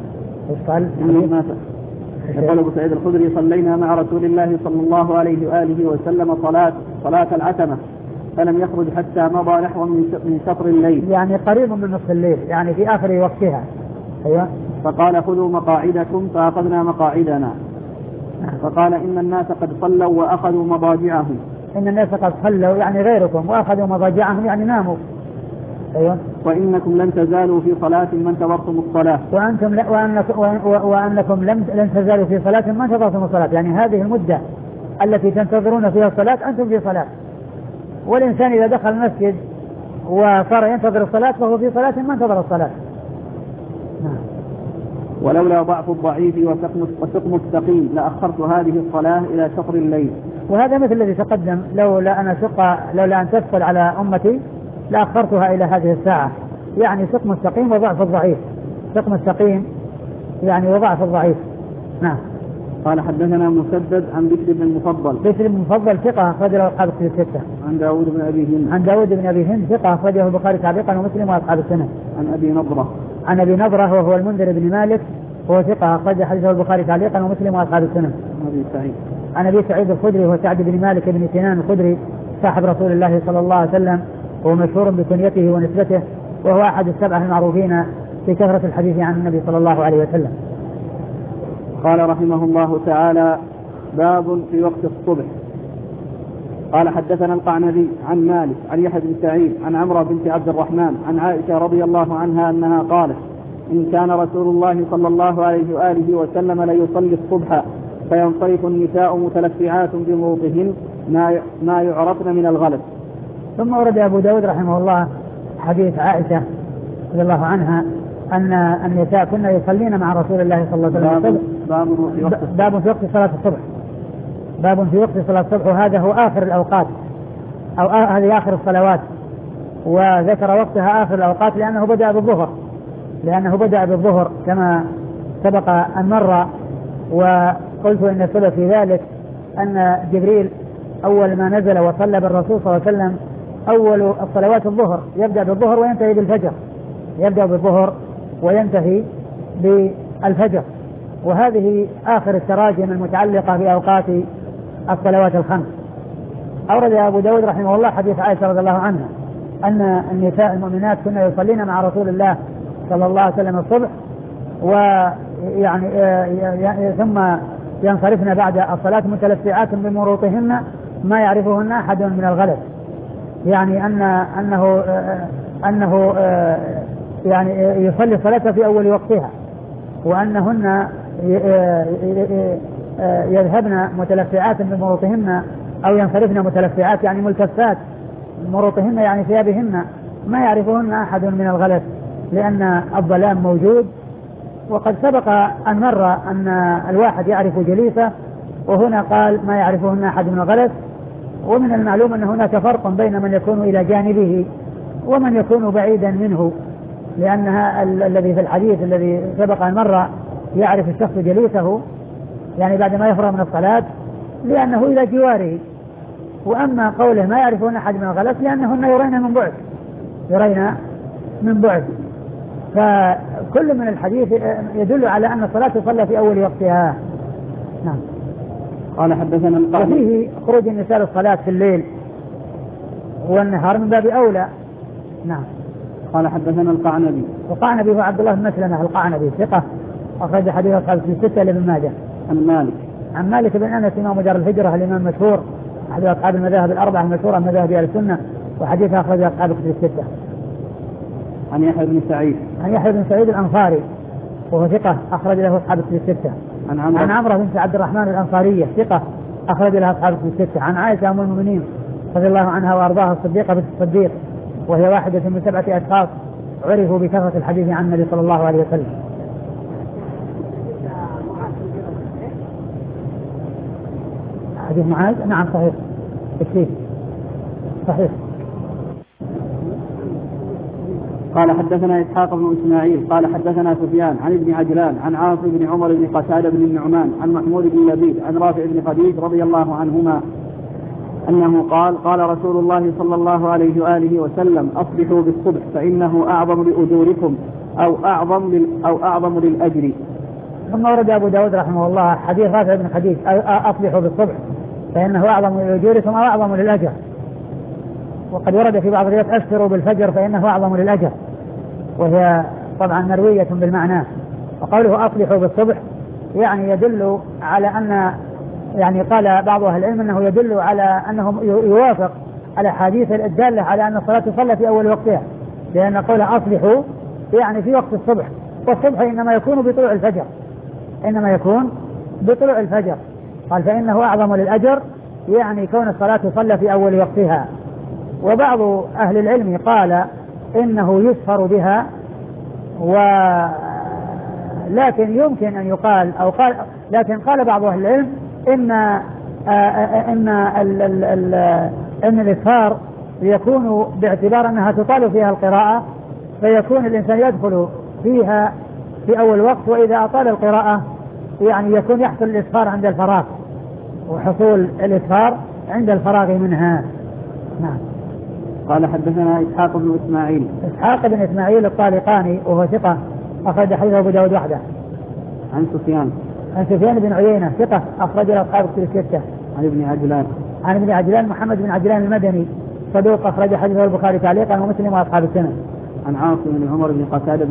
يقول أبو سعيد الخدري صلينا مع رسول الله صلى الله عليه وآله وسلم صلاة العتمة فلم يخرج حتى مضى نحو من شطر الليل يعني قريب من نصف الليل يعني في آخر وقتها. أيوة. فقال خذوا مقاعدكم فأخذنا مقاعدنا فقال إن الناس قد صلوا وأخذوا مضاجعهم. إن الناس قد صلوا يعني غيركم وأخذوا مضاجعهم يعني ناموا. أيوة. وإنكم لن تزالوا في صلاة ما انتظرتم الصلاة وأنكم لن تزالوا في صلاة ما انتظرتم الصلاة يعني هذه المدة التي تنتظرون فيها الصلاة أنتم في صلاة. والإنسان إذا دخل المسجد وصار ينتظر الصلاة فهو في صلاة ما انتظر الصلاة. ولولا ضعف الضعيف وسقم السقيم لأخرت هذه الصلاة إلى شطر الليل. وهذا مثل الذي تقدم لولا أن تثقل على أمتي لأخرتها إلى هذه الساعة يعني سقم السقيم وضعف الضعيف. سقم السقيم يعني وضعف الضعيف. نعم. قال حدثنا مسدد عن بشر بن المفضل ثقة أخرجه أصحاب الكتب الستة. عن داود بن أبي هند ثقة أخرجه البخاري تعليقا ومسلم وأصحاب السنن. عن أبي نضرة وهو المنذر بن مالك وهو ثقة أخرج حديثه البخاري تعليقا ومسلم وأصحاب السنن. عن أبي سعيد الخدري وهو سعد بن مالك بن سنان الخدري صاحب رسول الله صلى الله عليه وسلم وهو مشهور بكنيته ونسبته وهو أحد السبعة المعروفين في كثرة الحديث عن النبي صلى الله عليه وسلم. قال رحمه الله تعالى باب في وقت الصبح. قال حدثنا القعنبي عن مالك عن يحيى بن سعيد عن عمرو بنت عبد الرحمن عن عائشة رضي الله عنها أنها قالت إن كان رسول الله صلى الله عليه وآله وسلم ليصلي الصبح فينصرف النساء متلفعات بمروطهن ما يعرفن من الغلس. ثم ورد أبو داود رحمه الله حديث عائشة رضي الله عنها أن النساء كنا يصلين مع رسول الله صلى الله عليه وسلم. باب في وقت صلاة الصبح. باب في وقت صلاة الصبح وهذا هو آخر الأوقات أو هذه آخر الصلوات وذكر وقتها آخر الأوقات لأنه بدأ بالظهر كما سبق أن مر. وقلت إن السبب في ذلك أن جبريل أول ما نزل وصلى بالرسول صلى الله عليه وسلم أول الصلوات الظهر، يبدأ بالظهر وينتهي بالفجر، يبدأ بالظهر وينتهي بالفجر. وهذه آخر التراجم المتعلقة بأوقات الصلوات الخمس. أورد أبو داود رحمه الله حديث عائشة رضي الله عنها أن النساء المؤمنات كنا يصلين مع رسول الله صلى الله عليه وسلم الصبح، ويعني ثم ينصرفن بعد الصلاة متلفعات بمروطهن ما يعرفهن أحد من الغلس، يعني أنه يعني يصلي الصلاة في أول وقتها، وأنهن يذهبن متلفعات بمروطهن أو ينصرفن متلفعات يعني ملتفات مروطهن يعني ثيابهن ما يعرفهن أحد من الغلس، لأن الظلام موجود. وقد سبق أن مر أن الواحد يعرف جليسه، وهنا قال ما يعرفهن أحد من الغلس. ومن المعلوم أن هناك فرق بين من يكون إلى جانبه ومن يكون بعيدا منه، لأنها الذي في الحديث الذي سبق أن مر يعرف الشخص جليسه يعني بعد ما يفرغ من الصلاة لأنه إلى جواره، وأما قوله ما يعرفون أحد من الغلس لأنهن يرين من بعد. فكل من الحديث يدل على أن الصلاة تصلى في أول وقتها. نعم. قال حدثنا القعنبي. وفيه خروج النساء للصلاة في الليل والنهار من باب أولى. نعم. قال حدثنا القعنبي. القعنبي هو عبد الله بن مسلمة القعنبي ثقة، أخرج حديث أصحاب في 6 لابن ماجه. عن مالك بن أنس إمام دار الهجرة الإمام المشهور أحد أصحاب المذاهب الأربعة المشهورة من مذاهب أهل السنة، وحديث أخرج أصحاب الكتب 6. عن يحيى بن سعيد. عن يحيى بن سعيد الأنصاري وهو ثقة أخرج له أصحاب الكتب 6. عن عمرو بنت عبد الرحمن الأنصارية ثقة أخرج لها أصحاب الكتب 6. عن عائشة أم المؤمنين رضي الله عنها وأرضاها الصديقة بنت الصديق، وهي واحدة من 7 أشخاص عرفوا بكثرة الحديث عن النبي صلى الله عليه وسلم. حديث معاذ نعم صحيح صحيح. قال حدثنا إسحاق بن إسماعيل قال حدثنا سفيان عن ابن عجلان عن عاصم بن عمر بن قتادة بن النعمان عن محمود بن لبيد عن رافع بن خديج رضي الله عنهما أنه قال رسول الله صلى الله عليه وآله وسلم أصبحوا بالصبح فإنه أعظم لأجوركم أو أعظم للأجر. ثم ورد أبو داود رحمه الله حديث رافع بن خديج أصبحوا بالصبح فإنه أعظم لأجوركم أو أعظم للأجر. وقد ورد في بعض الروايات أسفروا بالفجر فإنه أعظم للأجر، وهي طبعا مروية بالمعنى. وقوله أصلحوا بالصبح يعني يدل على أن يعني قال بعض أهل العلم أنه يدل على أنه يوافق الأحاديث الدالة على أن الصلاة تصلى في أول وقتها، لأن قوله أصلحوا يعني في وقت الصبح، والصبح إنما يكون بطلوع الفجر. قال فإنه أعظم للأجر يعني كون الصلاة تصلى في أول وقتها. وبعض أهل العلم قال إنه يسفر بها، لكن يمكن أن يقال لكن قال بعض أهل العلم إن الإسفار يكون باعتبار أنها تطال فيها القراءة، فيكون الإنسان يدخل فيها في أول وقت، وإذا أطال القراءة يعني يكون يحصل الإسفار عند الفراغ، وحصول الإسفار عند الفراغ منها. نعم. قال حدثنا إسحاق بن إسماعيل الطالقاني وهو ثقة أخرج حديثه أبو داود وحده. عن سفيان بن عيينة ثقة أخرج له أصحاب الكتب 6. عن ابن عجلان محمد بن عجلان المدني صدوق أخرج حديثه البخاري تعليقا ومسلم وأصحاب السنن. عن عاصم بن عمر بن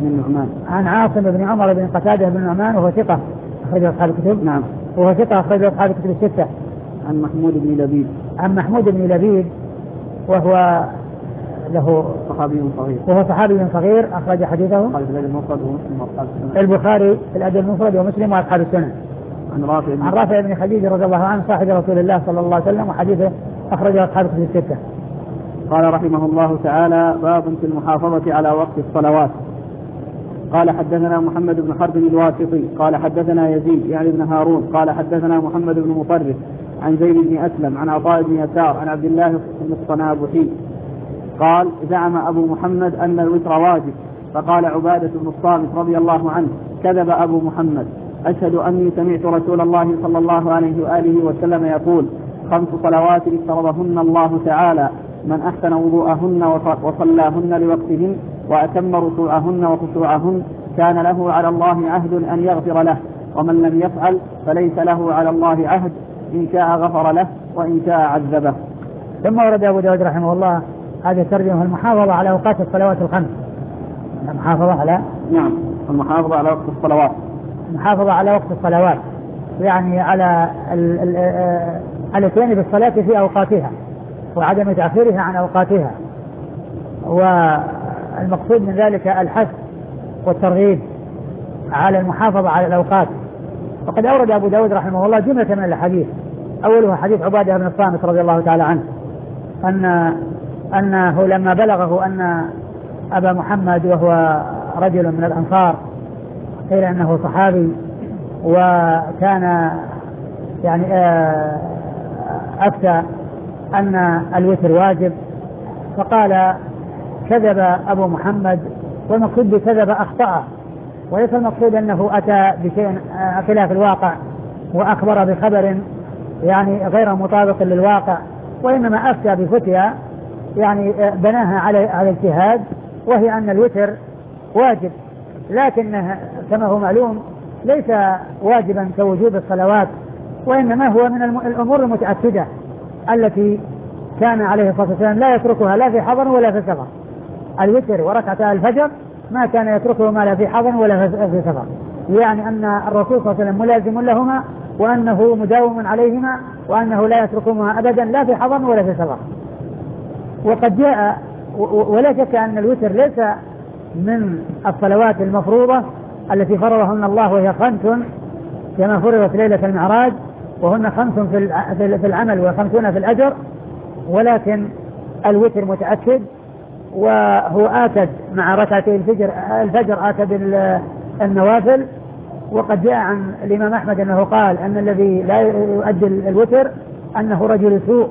قتادة بن النعمان وهو ثقة أخرج أصحاب الكتب. نعم. وهو ثقة أخرج أصحاب الكتب 6. عن محمود بن لبيد وهو له صحابي صغير أخرج حديثه البخاري في الأدب المفرد ومسلم وأصحاب السنن. عن رافع بن خديج رضي الله عنه صاحب رسول الله صلى الله عليه وسلم وحديثه أخرجه أصحاب الكتب 6. قال رحمه الله تعالى باب في المحافظة على وقت الصلوات. قال حدثنا محمد بن حرب الواسطي قال حدثنا يزيد يعني بن هارون قال حدثنا محمد بن مطرف عن زيد بن أسلم عن عطاء بن يسار عن عبد الله بن الصنابحي قال زعم أبو محمد أن الوتر واجب، فقال عبادة بن الصامت رضي الله عنه كذب أبو محمد، أشهد أني سمعت رسول الله صلى الله عليه وآله وسلم يقول 5 صلوات افترضهن الله تعالى: من أحسن وضوءهن وصلاهن لوقتهن وأتم ركوعهن وخشوعهن كان له على الله عهد أن يغفر له، ومن لم يفعل فليس له على الله عهد، إن شاء غفر له وإن شاء عذبه. ثم ورد أبو داود رحمه الله هذه الترجمة: المحافظة على أوقات الصلوات الخمس. المحافظة على المحافظة على وقت الصلوات، المحافظة على وقت الصلوات، يعني على الاتيان بالصلاة في أوقاتها وعدم تأخيرها عن أوقاتها، والمقصود من ذلك الحث والترغيب على المحافظة على الأوقات. وقد أورد أبو داود رحمه الله جملة من الحديث، أولها حديث عبادة بن الصامت رضي الله تعالى عنه أنه لما بلغه أن أبا محمد وهو رجل من الأنصار قيل أنه صحابي وكان يعني أفتى أن الوتر واجب، فقال كذب أبو محمد، والمقصود بكذب أخطأ، وليس المقصود أنه أتى بشيء خلاف الواقع وأخبر بخبر يعني غير مطابق للواقع، وإنما أفتى بفتيا يعني بناها على اجتهاد، وهي أن الوتر واجب، لكنه كما هو معلوم ليس واجبا كوجوب الصلوات، وإنما هو من الأمور المتأكدة التي كان عليه الصلاة والسلام لا يتركها لا في حضر ولا في سفر. الوتر وركعتا الفجر ما كان يتركه ما لا في حضر ولا في سفر، يعني أن الرسول صلى الله عليه وسلم ملازم لهما، وأنه مداوم عليهما، وأنه لا يتركهما أبدا لا في حضر ولا في سفر. وقد جاء ولا شك أن الوتر ليس من الصلوات المفروضة التي فرضهن الله، وهي 5 كما فرضت ليلة المعراج، وهن 5 في العمل و50 في الأجر، ولكن الوتر متأكد، وهو آكد مع ركعتي الفجر آكد النوافل. وقد جاء عن الإمام أحمد أنه قال أن الذي لا يؤدي الوتر أنه رجل سوء.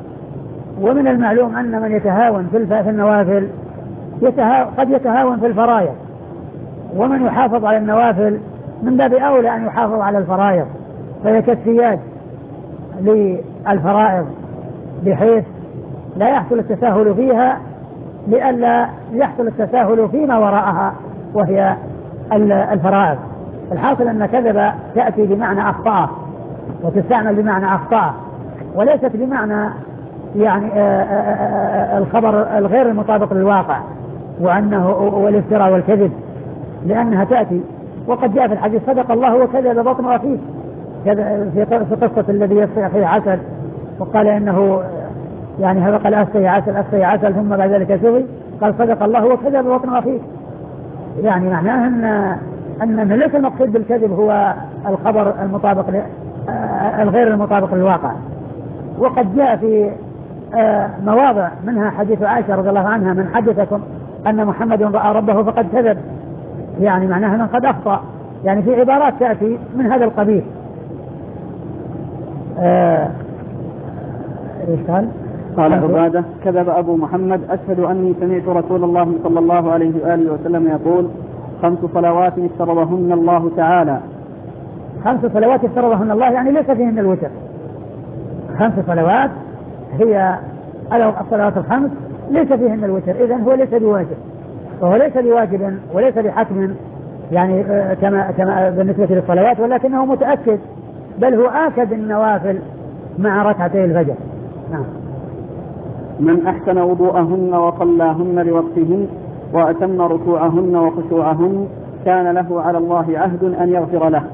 ومن المعلوم أن من يتهاون في النوافل قد يتهاون في الفرائض، ومن يحافظ على النوافل من باب أولى أن يحافظ على الفرائض، فهي كالسياج للفرائض بحيث لا يحصل التساهل فيها لئلا يحصل التساهل فيما وراءها وهي الفرائض. الحاصل أن كذب تأتي بمعنى أخطأ وتستعمل بمعنى أخطأ، وليست بمعنى يعني الخبر الغير المطابق للواقع وأنه والافتراء والكذب، لأنها تأتي. وقد جاء في الحديث: صدق الله وكذب بطن أخيه، في قصة الذي يسقي أخيه عسل وقال إنه يعني هذا قال أسقي عسل ثم بعد ذلك سقي، قال صدق الله وكذب بطن أخيه، يعني معناه أن ليس المقصود بالكذب هو الخبر المطابق الغير المطابق للواقع. وقد جاء في مواضع منها حديث عائشة رضي الله عنها: من حدثكم أن محمد رأى ربه فقد كذب، يعني معناها أنه قد أخطأ، يعني في عبارات تأتي من هذا القبيل. قال عبادة: كذب أبو محمد، أشهد أني سمعت رسول الله صلى الله عليه وآله وسلم يقول: 5 صلوات افترضهن الله تعالى. 5 صلوات افترضهن الله يعني ليس فيهن الوتر. 5 صلوات هي الصلوات ال5 ليس فيهن الوتر، إذن هو ليس بواجب، وهو ليس بواجب وليس بحتم يعني كما بالنسبة للصلوات، ولكنه متأكد، بل هو آكد النوافل مع ركعتي الفجر. نعم. من أحسن وضوءهن وصلاهن لوقتهن وأتم ركوعهن وخشوعهن كان له على الله عهد أن يغفر له.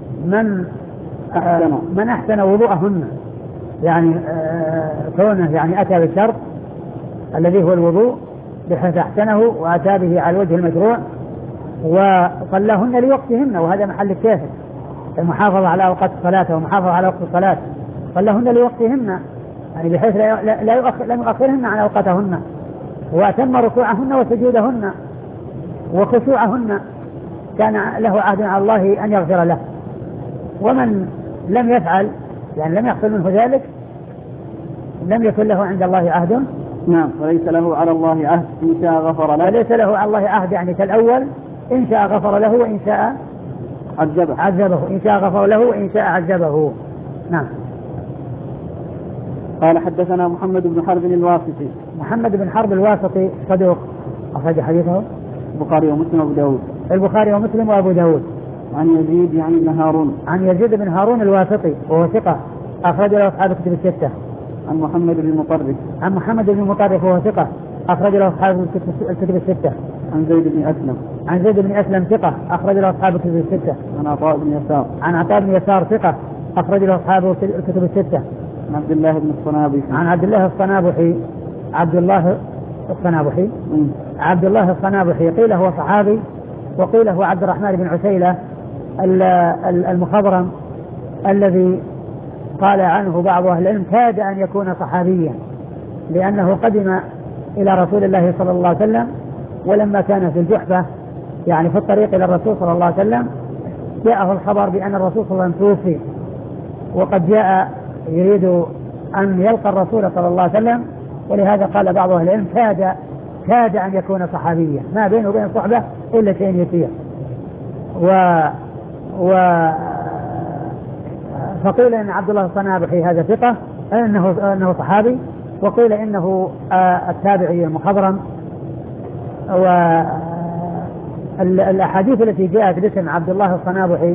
من أحسن وضوءهن يعني كونه يعني أتى بالشرط الذي هو الوضوء بحيث أحسنه وأتى به على الوجه المشروع، وصلاهن لوقتهن، وهذا محل الشاهد، المحافظة على أوقات الصلاة ومحافظة على وقت الصلاة. صلاهن لوقتهن يعني بحيث لا يؤخرهن عن أوقاتهن، وأتم ركوعهن وسجودهن وخشوعهن كان له عهد على الله أن يغفر له. ومن لم يفعل يعني لم يحصل منه ذلك لم يكن له عند الله عهد. نعم. وليس له على الله عهد إن شاء غفر له. وليس له على الله عهد يعني كالأول، إن شاء غفر له وإن شاء عذبه، إن شاء غفر له وإن شاء عذبه. نعم. قال حدثنا محمد بن حرب الواسطي. محمد بن حرب الواسطي صدوق أخرج حديثه البخاري ومسلم وأبو داود. البخاري ومسلم وأبو داود. عن يزيد يعني بن هارون. عن يزيد بن هارون الواسطي وهو ثقة أخرج له أصحاب الكتب الستة. عن محمد بن مطرف. عن محمد بن مطرف وهو ثقة أخرج له أصحاب الكتب الستة. عن زيد بن أسلم. عن زيد بن أسلم ثقة أخرج له أصحاب الكتب الستة. عن عطاء بن يسار. عن عطاء بن يسار ثقة أخرج له أصحاب الكتب الستة. عن عبد الله بن الصنابحي. عن عبد الله الصنابحي. عبد الله الصنابحي. عبد الله الصنابحي قيل هو صحابي وقيل هو عبد الرحمن بن عسيلة المخضرم الذي قال عنه بعض أهل العلم كاد أن يكون صحابيا لأنه قدم إلى رسول الله صلى الله عليه وسلم ولما كان في الجحفة يعني في الطريق إلى الرسول صلى الله عليه وسلم جاءه الخبر بأن الرسول صلى الله عليه وسلم توفي وقد جاء يريد أن يلقى الرسول صلى الله عليه وسلم ولهذا قال بعض أهل العلم كاد أن يكون صحابيا ما بينه وبين الصحبة إلا شيء يسير فقيل إن عبد الله الصنابحي هذا ثقة أنه صحابي وقيل إنه التابعي المخضرم. والأحاديث التي جاءت باسم عبد الله الصنابحي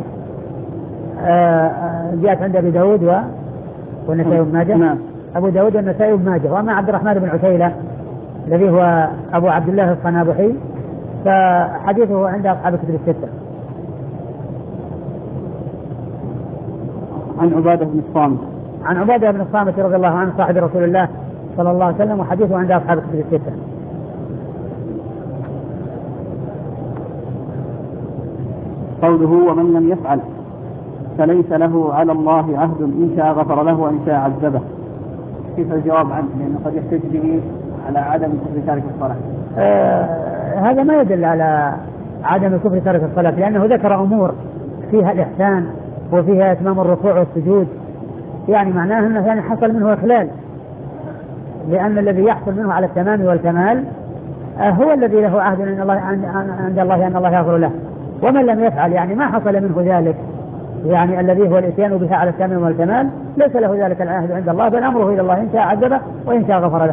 جاءت عند أبي داود والنسائي بن ماجه. أبو داود والنسائي بن ماجه. وأما عبد الرحمن بن عسيلة الذي هو أبو عبد الله الصنابحي فحديثه عند أصحاب الكتب الستة. عن عبادة بن الصامت. عن عبادة بن الصامت رضي الله عنه صاحب رسول الله صلى الله عليه وسلم وحديثه عند أصحاب الكتب الستة. قوله ومن لم يفعل فليس له على الله عهد إن شاء غفر له وإن شاء عذبه. كيف الجواب عنه؟ لأنه قد يحتج به على عدم كفر تارك الصلاة. هذا ما يدل على عدم كفر تارك الصلاة لأنه ذكر أمور فيها الإحسان وفيها إتمام الركوع والسجود يعني معناه أنه يعني حصل منه إخلال لأن الذي يحصل منه على التمام والكمال هو الذي له عهد عند الله أن الله يغفر له. ومن لم يفعل يعني ما حصل منه ذلك يعني الذي هو الإتيان بها على التمام والكمال ليس له ذلك العهد عند الله بل أمره إلى الله إن شاء عذبه وإن شاء غفر له.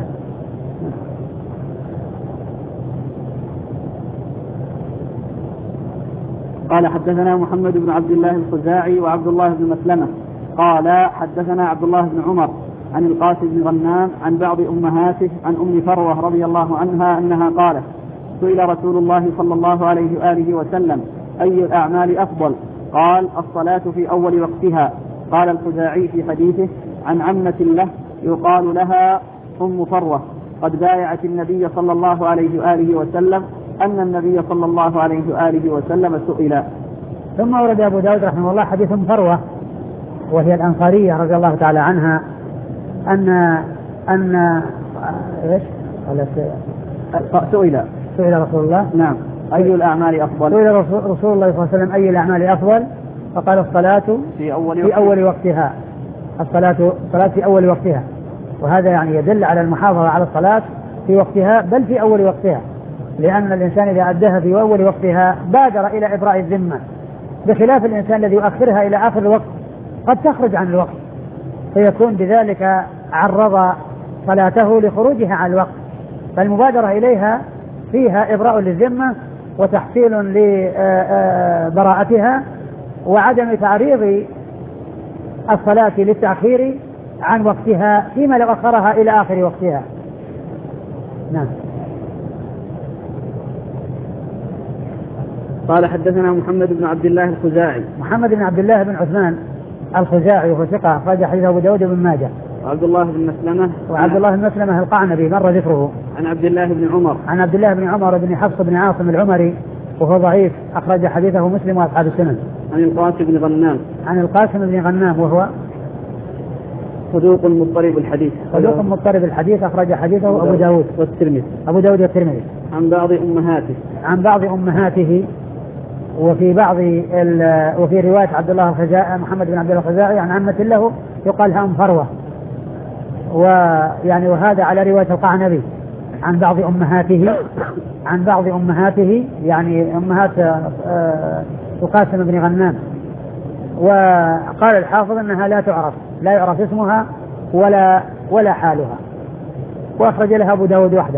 قال حدثنا محمد بن عبد الله الخزاعي وعبد الله بن مسلمة قال حدثنا عبد الله بن عمر عن القاسم بن غنام عن بعض أمهاته عن أم فروة رضي الله عنها أنها قالت سئل رسول الله صلى الله عليه وآله وسلم أي الأعمال أفضل؟ قال الصلاة في أول وقتها. قال الخزاعي في حديثه عن عمة له يقال لها أم فروة قد بايعت النبي صلى الله عليه وآله وسلم أن النبي صلى الله عليه وآله وسلم سئل. ثم ورد أبو داود رحمه الله حديث أم فروة وهي الأنصارية رضي الله تعالى عنها أن إيش؟ سئل رسول الله نعم أي الأعمال أفضل؟ سئل رسول الله صلى الله عليه وسلم أي الأعمال أفضل؟ فقال الصلاة في أول وقتها. الصلاة في أول وقتها وهذا يعني يدل على المحافظة على الصلاة في وقتها بل في أول وقتها لأن الإنسان إذا أداها في أول وقتها بادر إلى إبراء الذمة بخلاف الإنسان الذي يؤخرها إلى آخر الوقت قد تخرج عن الوقت فيكون بذلك عرض صلاته لخروجها عن الوقت. فالمبادرة إليها فيها إبراء للذمة وتحصيل لبراءتها وعدم تعريض الصلاة للتأخير عن وقتها فيما لو أخرها إلى آخر وقتها. نعم. قال حدثنا محمد بن عبد الله الخزاعي. محمد بن عبد الله بن عثمان الخزاعي وهو ثقة أخرج حديث أبو داود بن ماجه. وعبد الله بن مسلمة. وعبد الله بن مسلمة القعنبي مر ذكره. عن عبد الله بن عمر. عن عبد الله بن عمر بن حفص بن عاصم العمري وهو ضعيف أخرج حديثه مسلم وأصحاب السنن. عن القاسم بن غنام. عن القاسم بن غنام وهو صدوق مضطرب الحديث. صدوق مضطرب الحديث أخرج حديثه أبو داود والترمذي. أبو داود والترمذي. عن بعض أمهاته. عن بعض أمهاته وفي رواية عبد الله الخزاعي محمد بن عبد الله الخزاعي عن عمة له يقال لها أم فروة وهذا على رواية القعنبي عن بعض أمهاته يعني أمهات القاسم بن غنام. وقال الحافظ أنها لا يعرف اسمها ولا حالها. وأخرج لها أبو داود وحده.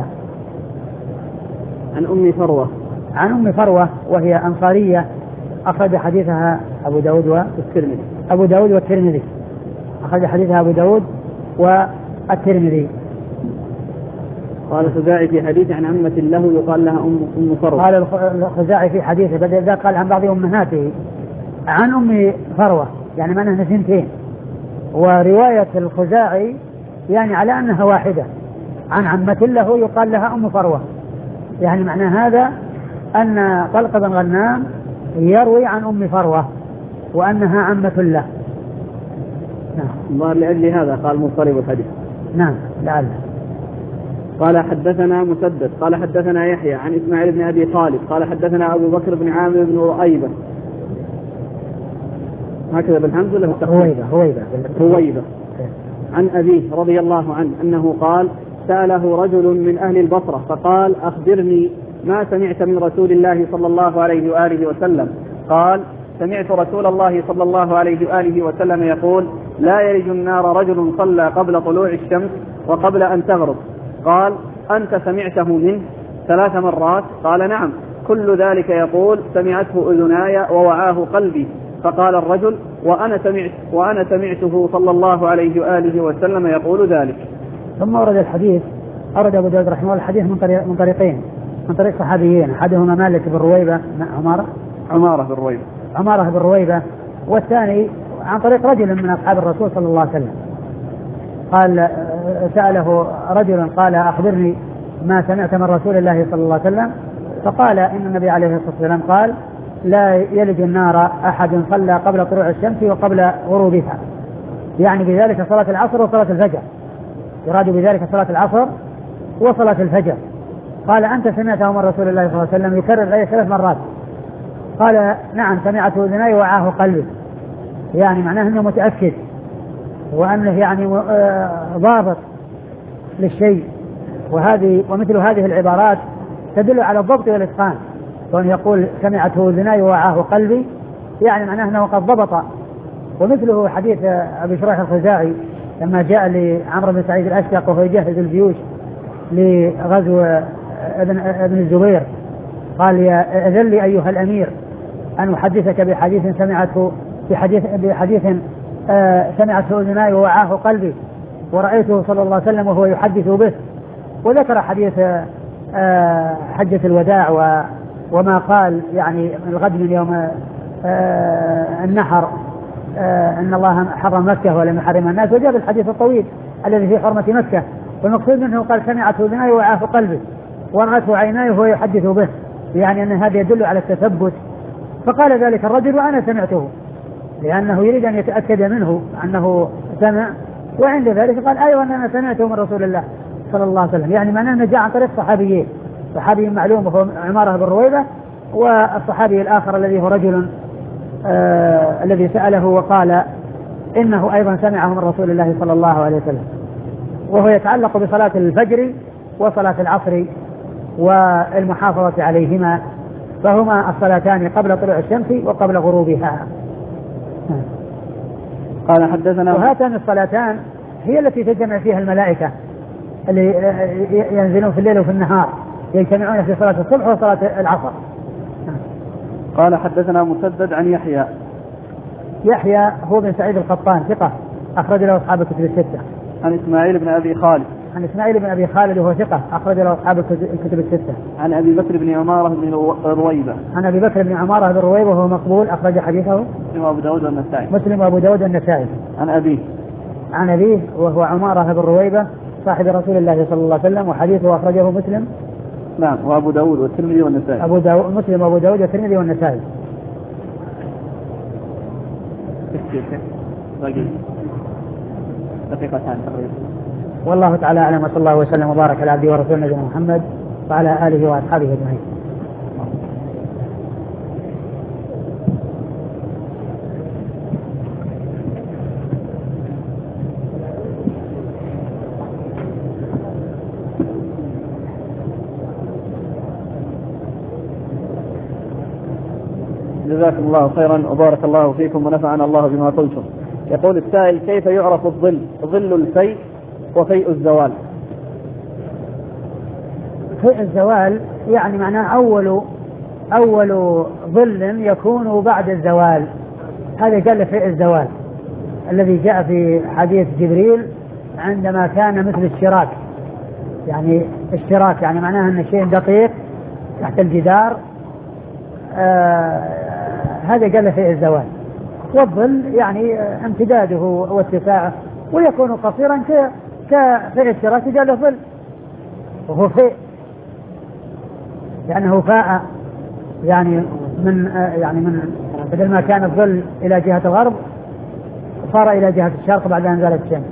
عن أم فروة. عن أم فروة وهي أنصارية، أخرج حديثها أبو داود والترمذي. أبو داود والترمذي، أخرج حديثها أبو داود والترمذي. قال الخزاعي في حديث عن عمة له يقال لها أم فروة. قال الخزاعي في حديثه بدل ذا قال عن بعض أمهاته عن أم فروة، يعني معناها اثنتين. ورواية الخزاعي يعني على أنها واحدة، عن عمة له يقال لها أم فروة، يعني معنى هذا أن طلق بن غنام يروي عن أم فروة وأنها عمة له. نعم. لأجل هذا قال مضطرب الحديث. نعم لعله. قال حدثنا مسدد قال حدثنا يحيى عن إسماعيل بن أبي خالد قال حدثنا أبو بكر بن عامر بن رؤيبة، هكذا بالحمد ولا بالتخفيف؟ هويبة عن أبيه رضي الله عنه أنه قال سأله رجل من أهل البصرة فقال أخبرني ما سمعت من رسول الله صلى الله عليه وآله وسلم. قال سمعت رسول الله صلى الله عليه وآله وسلم يقول لا يلج النار رجل صلى قبل طلوع الشمس وقبل أن تغرب. قال أنت سمعته منه 3 مرات؟ قال نعم. كل ذلك يقول سمعته أذناي ووعاه قلبي. فقال الرجل وأنا سمعته صلى الله عليه وآله وسلم يقول ذلك. ثم ورد الحديث، أورد أبو داود رحمه الله الحديث من طريقين، من طريق صحابيين، أحدهما مالك بن رويبة عمارة بن رويبة، والثاني عن طريق رجل من أصحاب الرسول صلى الله عليه وسلم. قال سأله رجل قال أخبرني ما سمعت من رسول الله صلى الله عليه وسلم. فقال إن النبي عليه الصلاة والسلام قال لا يلج النار أحد صلى قبل طلوع الشمس وقبل غروبها، يعني بذلك صلاة العصر وصلاة الفجر، يراد بذلك صلاة العصر وصلاة الفجر. قال أنت سمعته من رسول الله صلى الله عليه وسلم يكرر عليه 3 مرات؟ قال نعم سمعته أذناي ووعاه قلبي، يعني معناه أنه متأكد وأنه يعني ضابط للشيء. ومثل هذه العبارات تدل على الضبط والإتقان، وأن يقول سمعته أذناي ووعاه قلبي يعني معناه أنه قد ضبط. ومثله حديث أبي شريح الخزاعي لما جاء لعمرو بن سعيد الأشدق وهو يجهز الجيوش لغزو ابن الزبير قال يا أذن لي أيها الأمير أن أحدثك بحديث سمعته سمعته أذناي ووعاه قلبي ورأيته صلى الله عليه وسلم وهو يحدث به. وذكر حديث حجة الوداع وما قال يعني الغد من يوم النحر أن الله حرم مكة ولم يحرم الناس، وجاب الحديث الطويل الذي في حرمة مكة، والمقصود منه قال سمعته أذناي ووعاه قلبي ورأته عيناي وهو يحدث به، يعني أن هذا يدل على التثبت. فقال ذلك الرجل وأنا سمعته، لأنه يريد أن يتأكد منه أنه سمع، وعند ذلك قال أيوة أنا سمعته من رسول الله صلى الله عليه وسلم، يعني معناه أنه جاء عن طريق صحابيين، صحابي معلوم وهو عمارة بن رويبة، والصحابي الآخر الذي هو رجل الذي سأله وقال إنه أيضا سمعه من رسول الله صلى الله عليه وسلم، وهو يتعلق بصلاة الفجر وصلاة العصر والمحافظة عليهما، فهما الصلاتان قبل طلوع الشمس وقبل غروبها. قال حدثنا وهاتان الصلاتان هي التي تجمع فيها الملائكة اللي ينزلون في الليل وفي النهار، يجتمعون في صلاة الصبح وصلاة العصر. قال حدثنا مسدد عن يحيى هو بن سعيد القطان ثقة أخرج له أصحاب الكتب الستة. عن إسماعيل بن أبي خالد وهو ثقة أخرج له أصحاب الكتب الستة. عن أبي بكر بن عمارة بن رويبة وهو مقبول أخرج حديثه مسلم وأبو داود والنسائي. عن أبيه وهو عمارة بن رويبة صاحب رسول الله صلى الله عليه وسلم، وحديثه أخرجه مسلم وأبو داود والترمذي والنسائي. مسلم وأبو داود والترمذي والنسائي. والله تعالى أعلم، وصلى الله وسلم وبارك على عبده ورسوله نبينا محمد وعلى آله وأصحابه أجمعين. جزاكم الله خيرا وبارك الله فيكم ونفعنا الله بما قلتم. يقول السائل كيف يعرف الظل؟ ظل الفيء وفيء الزوال. فيء الزوال يعني معناه أول ظل يكون بعد الزوال، هذا قال فيء الزوال الذي جاء في حديث جبريل عندما كان مثل الشراك، يعني الشراك يعني معناه أن شيء دقيق تحت الجدار، هذا قال فيء الزوال. والظل يعني امتداده واتساعه، ويكون قصيرا كفيء الشراك قال له ظل، وهو فيء لأنه فاء يعني من بدل ما كان الظل إلى جهة الغرب صار إلى جهة الشرق بعد أن زالت الشمس.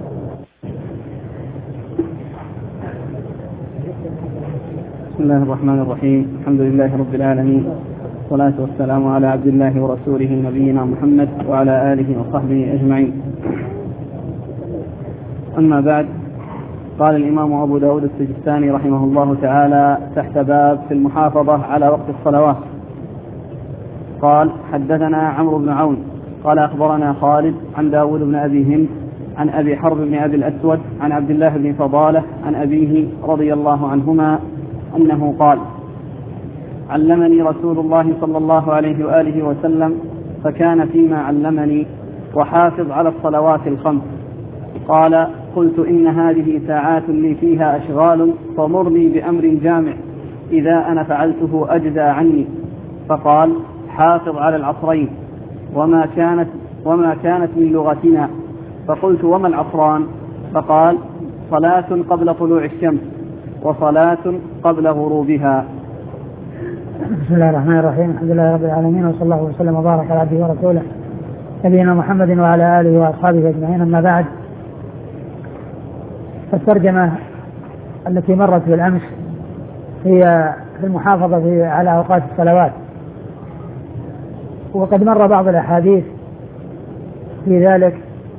بسم الله الرحمن الرحيم، الحمد لله رب العالمين، والصلاة والسلام على عبد الله ورسوله نبينا محمد وعلى آله وصحبه أجمعين. أما بعد، قال الإمام أبو داود السجستاني رحمه الله تعالى تحت باب في المحافظة على وقت الصلوات، قال: حدثنا عمرو بن عون قال أخبرنا خالد عن داود بن أبي هند عن أبي حرب بن أبي الأسود عن عبد الله بن فضالة عن أبيه رضي الله عنهما أنه قال: علمني رسول الله صلى الله عليه وآله وسلم فكان فيما علمني: وحافظ على الصلوات الخمس. قال: قلت: إن هذه ساعات لي فيها أشغال، فمرني بأمر جامع إذا أنا فعلته أجزى عني. فقال: حافظ على العصرين، وما كانت من لغتنا. فقلت: وما العصران؟ فقال: صلاة قبل طلوع الشمس، وصلاة قبل غروبها. بسم الله الرحمن الرحيم، الحمد لله رب العالمين، وصلى الله وسلم وبارك على عبده ورسوله نبينا محمد وعلى آله وأصحابه أجمعين. أما بعد، الترجمة التي مرت بالأمس هي في المحافظة على أوقات الصلوات، وقد مر بعض الأحاديث في ذلك،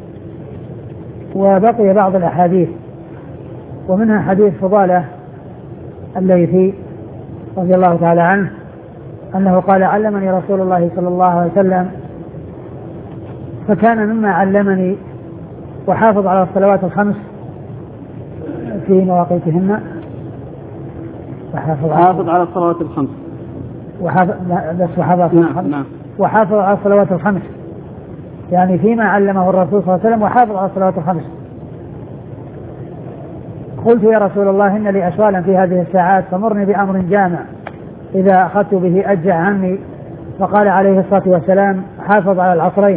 وبقي بعض الأحاديث، ومنها حديث فضالة الليثي رضي الله تعالى عنه أنه قال: علمني رسول الله صلى الله عليه وسلم فكان مما علمني: وحافظ على الصلوات الخمس في مواقيتهن. وحافظ على الصلوات الخمس. وحافظ على الصلوات الخمس يعني فيما علمه الرسول صلى الله عليه وسلم، وحافظ على الصلوات الخمس. قلت: يا رسول الله، إن لي أشغالا في هذه الساعات، فمرني بأمر جامع إذا أخذت به أجزع عني. فقال عليه الصلاة والسلام: حافظ على العصرين.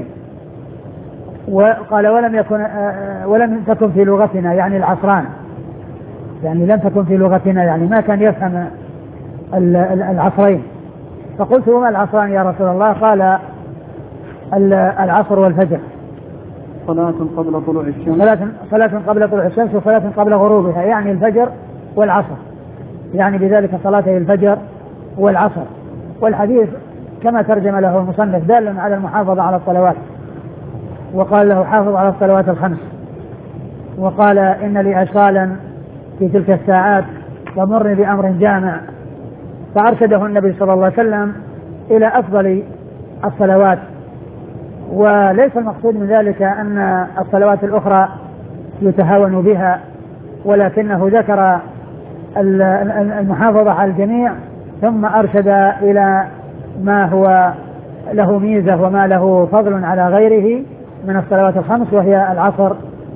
وقال: ولم تكن في لغتنا، يعني العصران، يعني لم تكن في لغتنا، يعني ما كان يفهم العصرين. فقلت: وما العصران يا رسول الله؟ قال: العصر والفجر. صلاة قبل طلوع الشمس، صلاة قبل طلوع الشمس، وصلاة قبل غروبها، يعني الفجر والعصر، يعني بذلك صلاتي الفجر والعصر. والحديث كما ترجم له المصنف دال على المحافظة على الصلوات، وقال له: حافظ على الصلوات الخمس. وقال: إن لي أشغالا في تلك الساعات، ومرني بأمر جامع. فأرشده النبي صلى الله عليه وسلم إلى أفضل الصلوات، وليس المقصود من ذلك أن الصلوات الأخرى يتهاون بها، ولكنه ذكر المحافظة على الجميع، ثم أرشد إلى ما هو له ميزة وما له فضل على غيره من الصلوات الخمس، وهي العصر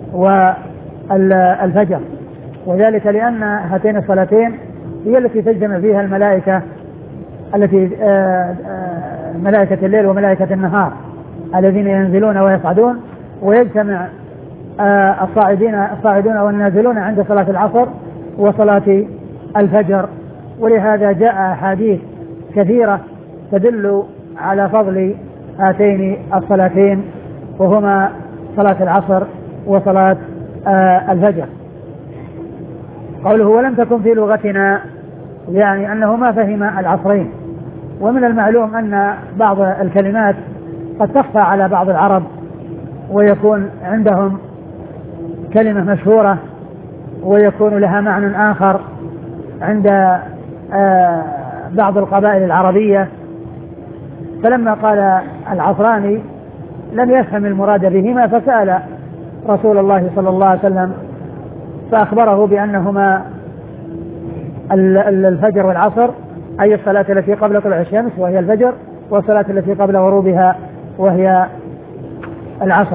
والفجر. وذلك لأن هاتين الصلاتين هي التي تجتمع فيها الملائكة، التي ملائكة الليل وملائكة النهار الذين ينزلون ويصعدون، ويجتمع الصاعدون والنازلون عند صلاة العصر وصلاة الفجر. ولهذا جاء أحاديث كثيرة تدل على فضل هاتين الصلاتين، وهما صلاة العصر وصلاة الفجر. قوله: ولم تكن في لغتنا، يعني أنه ما فهم العصرين. ومن المعلوم أن بعض الكلمات قد تخفى على بعض العرب، ويكون عندهم كلمة مشهورة ويكون لها معنى آخر عند بعض القبائل العربية. فلما قال العصراني لم يفهم المراد بهما، فسأل رسول الله صلى الله عليه وسلم فأخبره بأنهما الفجر والعصر، أي الصلاة التي قبل طلوع الشمس وهي الفجر، والصلاة التي قبل غروبها وهي العصر.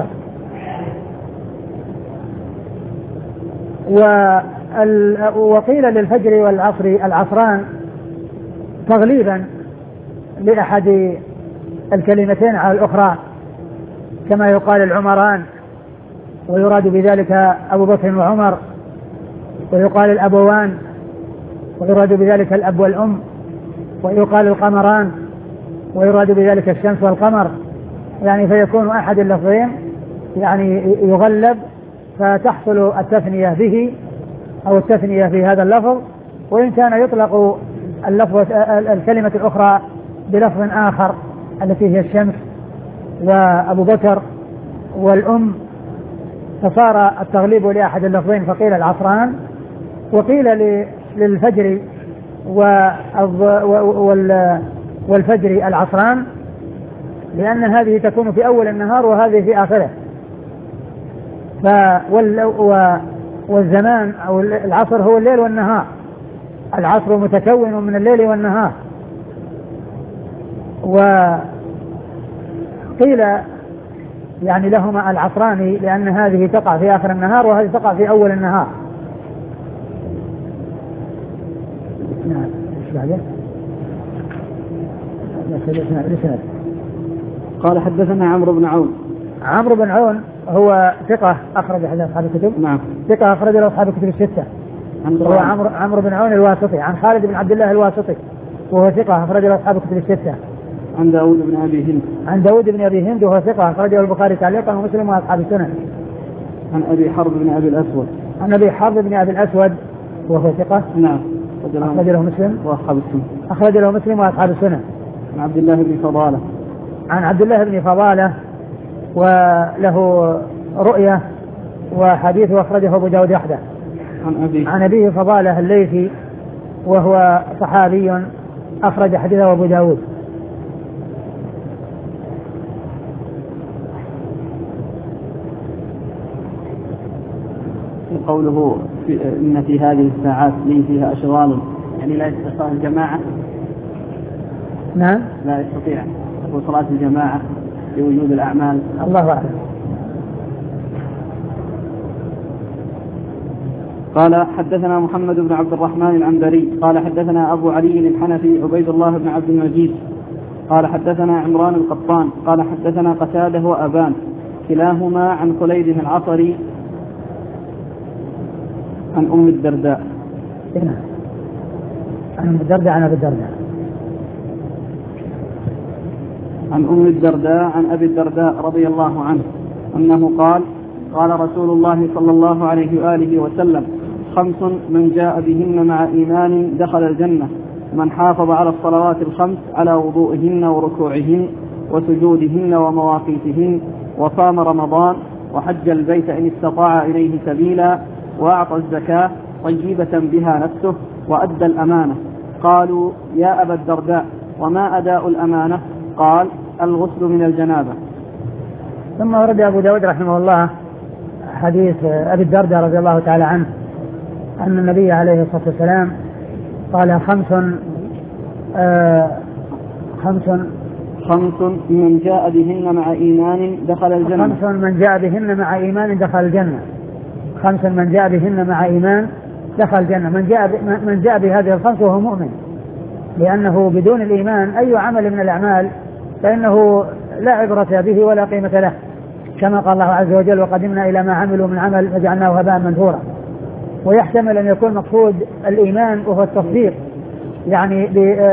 وقيل للفجر والعصر العصران تغليبا لأحد الكلمتين على الأخرى، كما يقال العمران ويراد بذلك أبو بكر وعمر، ويقال الأبوان ويراد بذلك الأب والأم، ويقال القمران ويراد بذلك الشمس والقمر، يعني فيكون أحد اللفظين يعني يغلب فتحصل التثنية به أو التثنية في هذا اللفظ، وإن كان يطلق الكلمة الأخرى بلفظ آخر التي هي الشمس وأبو بكر والأم، فصار التغليب لأحد اللفظين فقيل العصران. وقيل للفجر والفجر العصران، لأن هذه تكون في أول النهار وهذه في آخره. والزمان أو العصر هو الليل والنهار، العصر متكون من الليل والنهار. وقيل يعني لهما العصران لأن هذه تقع في آخر النهار وهذه تقع في أول النهار. نعم. قال حدثنا عمرو بن عون. عمرو بن عون هو ثقة أخرج حديث أصحاب الكتب. نعم. ثقة أخرج له أصحاب الكتب الستة. هو عمرو بن عون الواسطي عن خالد بن عبد الله الواسطي، وهو ثقة أخرج له أصحاب الكتب الستة. عن داود بن أبي هند. عن داود بن أبي هند وهو ثقة أخرجه البخاري تعليقا ومسلم وأصحاب السنن. عن أبي حرب بن أبي الأسود. عن أبي حرب بن أبي الأسود وهو ثقة. نعم. أخرج له مسلم وأصحاب السنن. أخرج له مسلم وأصحاب السنن. عن عبد الله بن فضالة. عن عبد الله بن فضالة وله رؤية وحديثه أخرجه أبو داود وحده. عن أبيه فضالة الليثي وهو صحابي أخرج حديثه أبو داود. قوله إن في هذه الساعات لي فيها أشغال، يعني لا يستطيع الجماعة. نعم. لا يستطيع صلاة الجماعة لوجود الأعمال. الله أعلم. قال حدثنا محمد بن عبد الرحمن العنبري قال حدثنا أبو علي الحنفي عبيد الله بن عبد المجيد قال حدثنا عمران القطان قال حدثنا قتادة وأبان كلاهما عن خليد العصري عن أم الدرداء. عن أم الدرداء عن أبي الدرداء. عن أم الدرداء عن أبي الدرداء رضي الله عنه أنه قال قال رسول الله صلى الله عليه وآله وسلم 5 من جاء بهن مع إيمان دخل الجنة: من حافظ على الصلوات الخمس على وضوئهن وركوعهن وسجودهن ومواقيتهن، وصام رمضان، وحج البيت إن استطاع إليه سبيلا، وأعطى الزكاة طيبة بها نفسه، وأدى الأمانة. قالوا: يا أبا الدرداء وما أداء الأمانة؟ قال: الغسل من الجنابة. ثم ورد أبو داود رحمه الله حديث أبي الدرداء رضي الله تعالى عنه أن النبي عليه الصلاة والسلام قال 5 من جاء بهن مع إيمان دخل الجنة. 5 من جاء بهن مع إيمان دخل الجنة. 5 من جاء بهن مع إيمان دخل الجنة. من جاء بهذه الخمس وهو مؤمن، لأنه بدون الإيمان أي عمل من الأعمال فإنه لا عبرة به ولا قيمة له، كما قال الله عز وجل: وقدمنا إلى ما عملوا من عمل فجعلناه هباء منثورا. ويحتمل أن يكون مقصود الإيمان وهو التصديق، يعني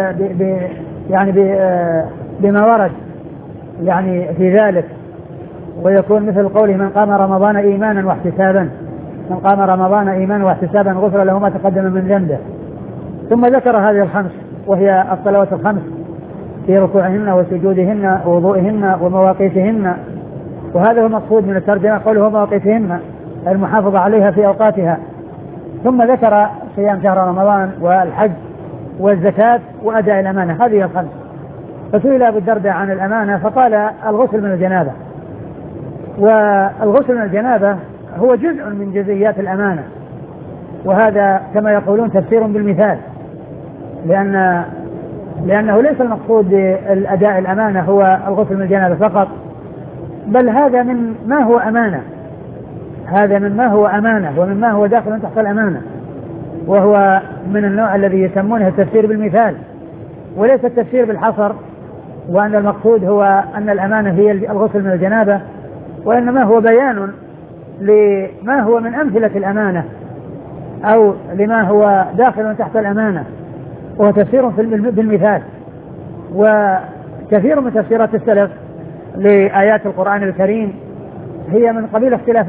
بما ورد يعني في ذلك، ويكون مثل قوله: من قام رمضان إيمانا واحتسابا، من قام رمضان إيمانا واحتسابا غفر له ما تقدم من ذنبه. ثم ذكر هذه الخمس وهي الصلوات الخمس في ركوعهن وسجودهن ووضوئهن ومواقيتهن، وهذا هو المقصود من الترجمة، قوله مواقيتهن المحافظة عليها في أوقاتها. ثم ذكر صيام شهر رمضان والحج والزكاة وأداء الأمانة، هذه الخمس. فسئل أبو الدرداء عن الأمانة فقال: الغسل من الجنابة. والغسل من الجنابة هو جزء من جزئيات الأمانة، وهذا كما يقولون تفسير بالمثال، لأنه ليس المقصود بأداء الأمانة هو الغسل من الجنابة فقط، بل هذا من ما هو أمانة، هذا من ما هو أمانة ومن ما هو داخل تحت الأمانة، وهو من النوع الذي يسمونه التفسير بالمثال، وليس التفسير بالحصر، وأن المقصود هو أن الأمانة هي الغسل من الجنابة، وإنما هو بيان لما هو من أمثلة الأمانة أو لما هو داخل تحت الأمانة، وهو تفسير بالمثال. وكثير من تفسيرات السلف لآيات القرآن الكريم هي من قبيل اختلاف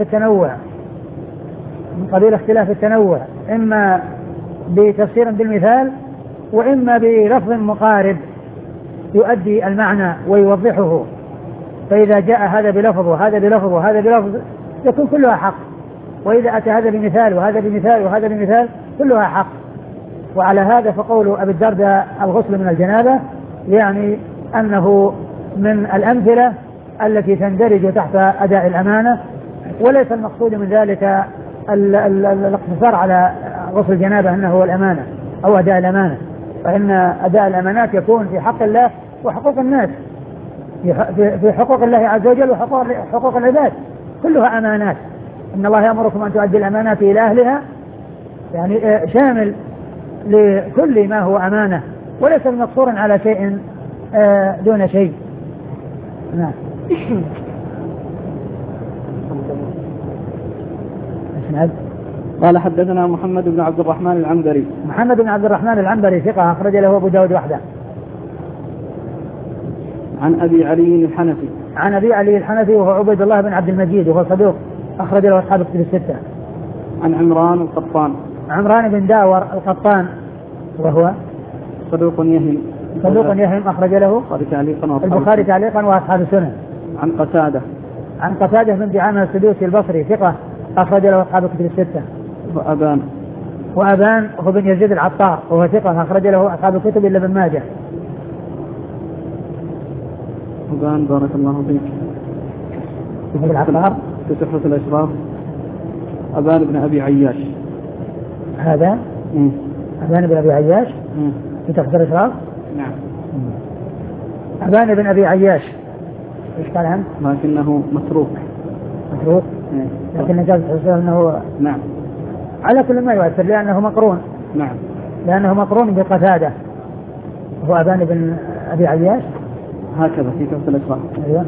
التنوع، إما بتفسير بالمثال وإما بلفظ مقارب يؤدي المعنى ويوضحه، فإذا جاء هذا بلفظ وهذا بلفظ وهذا بلفظ يكون كلها حق، وإذا أتى هذا بمثال وهذا بمثال وهذا بمثال كلها حق. وعلى هذا فقول أبي الدرداء الغسل من الجنابة يعني أنه من الأمثلة التي تندرج تحت أداء الأمانة، وليس المقصود من ذلك الاقتصار على غسل الجنابة أنه هو الأمانة أو أداء الأمانة، فإن أداء الأمانات يكون في حق الله وحقوق الناس، في حقوق الله عز وجل وحقوق العباد، كلها أمانات. إن الله يأمركم أن تؤدي الأمانات إلى أهلها، يعني شامل لكل ما هو أمانة، وليس مقصورا على شيء دون شيء. نعم. قال حدثنا محمد بن عبد الرحمن العنبري. محمد بن عبد الرحمن العنبري ثقة أخرج له أبو داود وحده. عن أبي علي الحنفي. عن أبي علي الحنفي وهو عبيد الله بن عبد المجيد وهو صدوق أخرج له أصحاب الكتب الستة. عن عمران القطان. عمران بن داور القطان وهو صدوق يهم. أخرج له البخاري تعليقا وأصحاب السنن. عن قتادة. عن قتادة بن دعامة السدوسي البصري ثقة أخرج له أصحاب الكتب الستة. وأبان هو بن يزيد العطار وهو ثقة أخرج له أصحاب الكتب إلا ابن ماجه. أبان بارك الله فيك. في العطار في تحفة الأشراف. أبان بن أبي عياش. هذا أبان بن أبي عياش في تحفة الأشراف. نعم. أبان بن أبي عياش إيش قال عنه؟ لكنه متروك. لكن جاز أنه نعم على كل ما يؤثر لأنه مقرون. نعم. لأنه مقرون بقتادة. هو أبان بن أبي عياش هكذا في تحفة الأشراف. أيوة.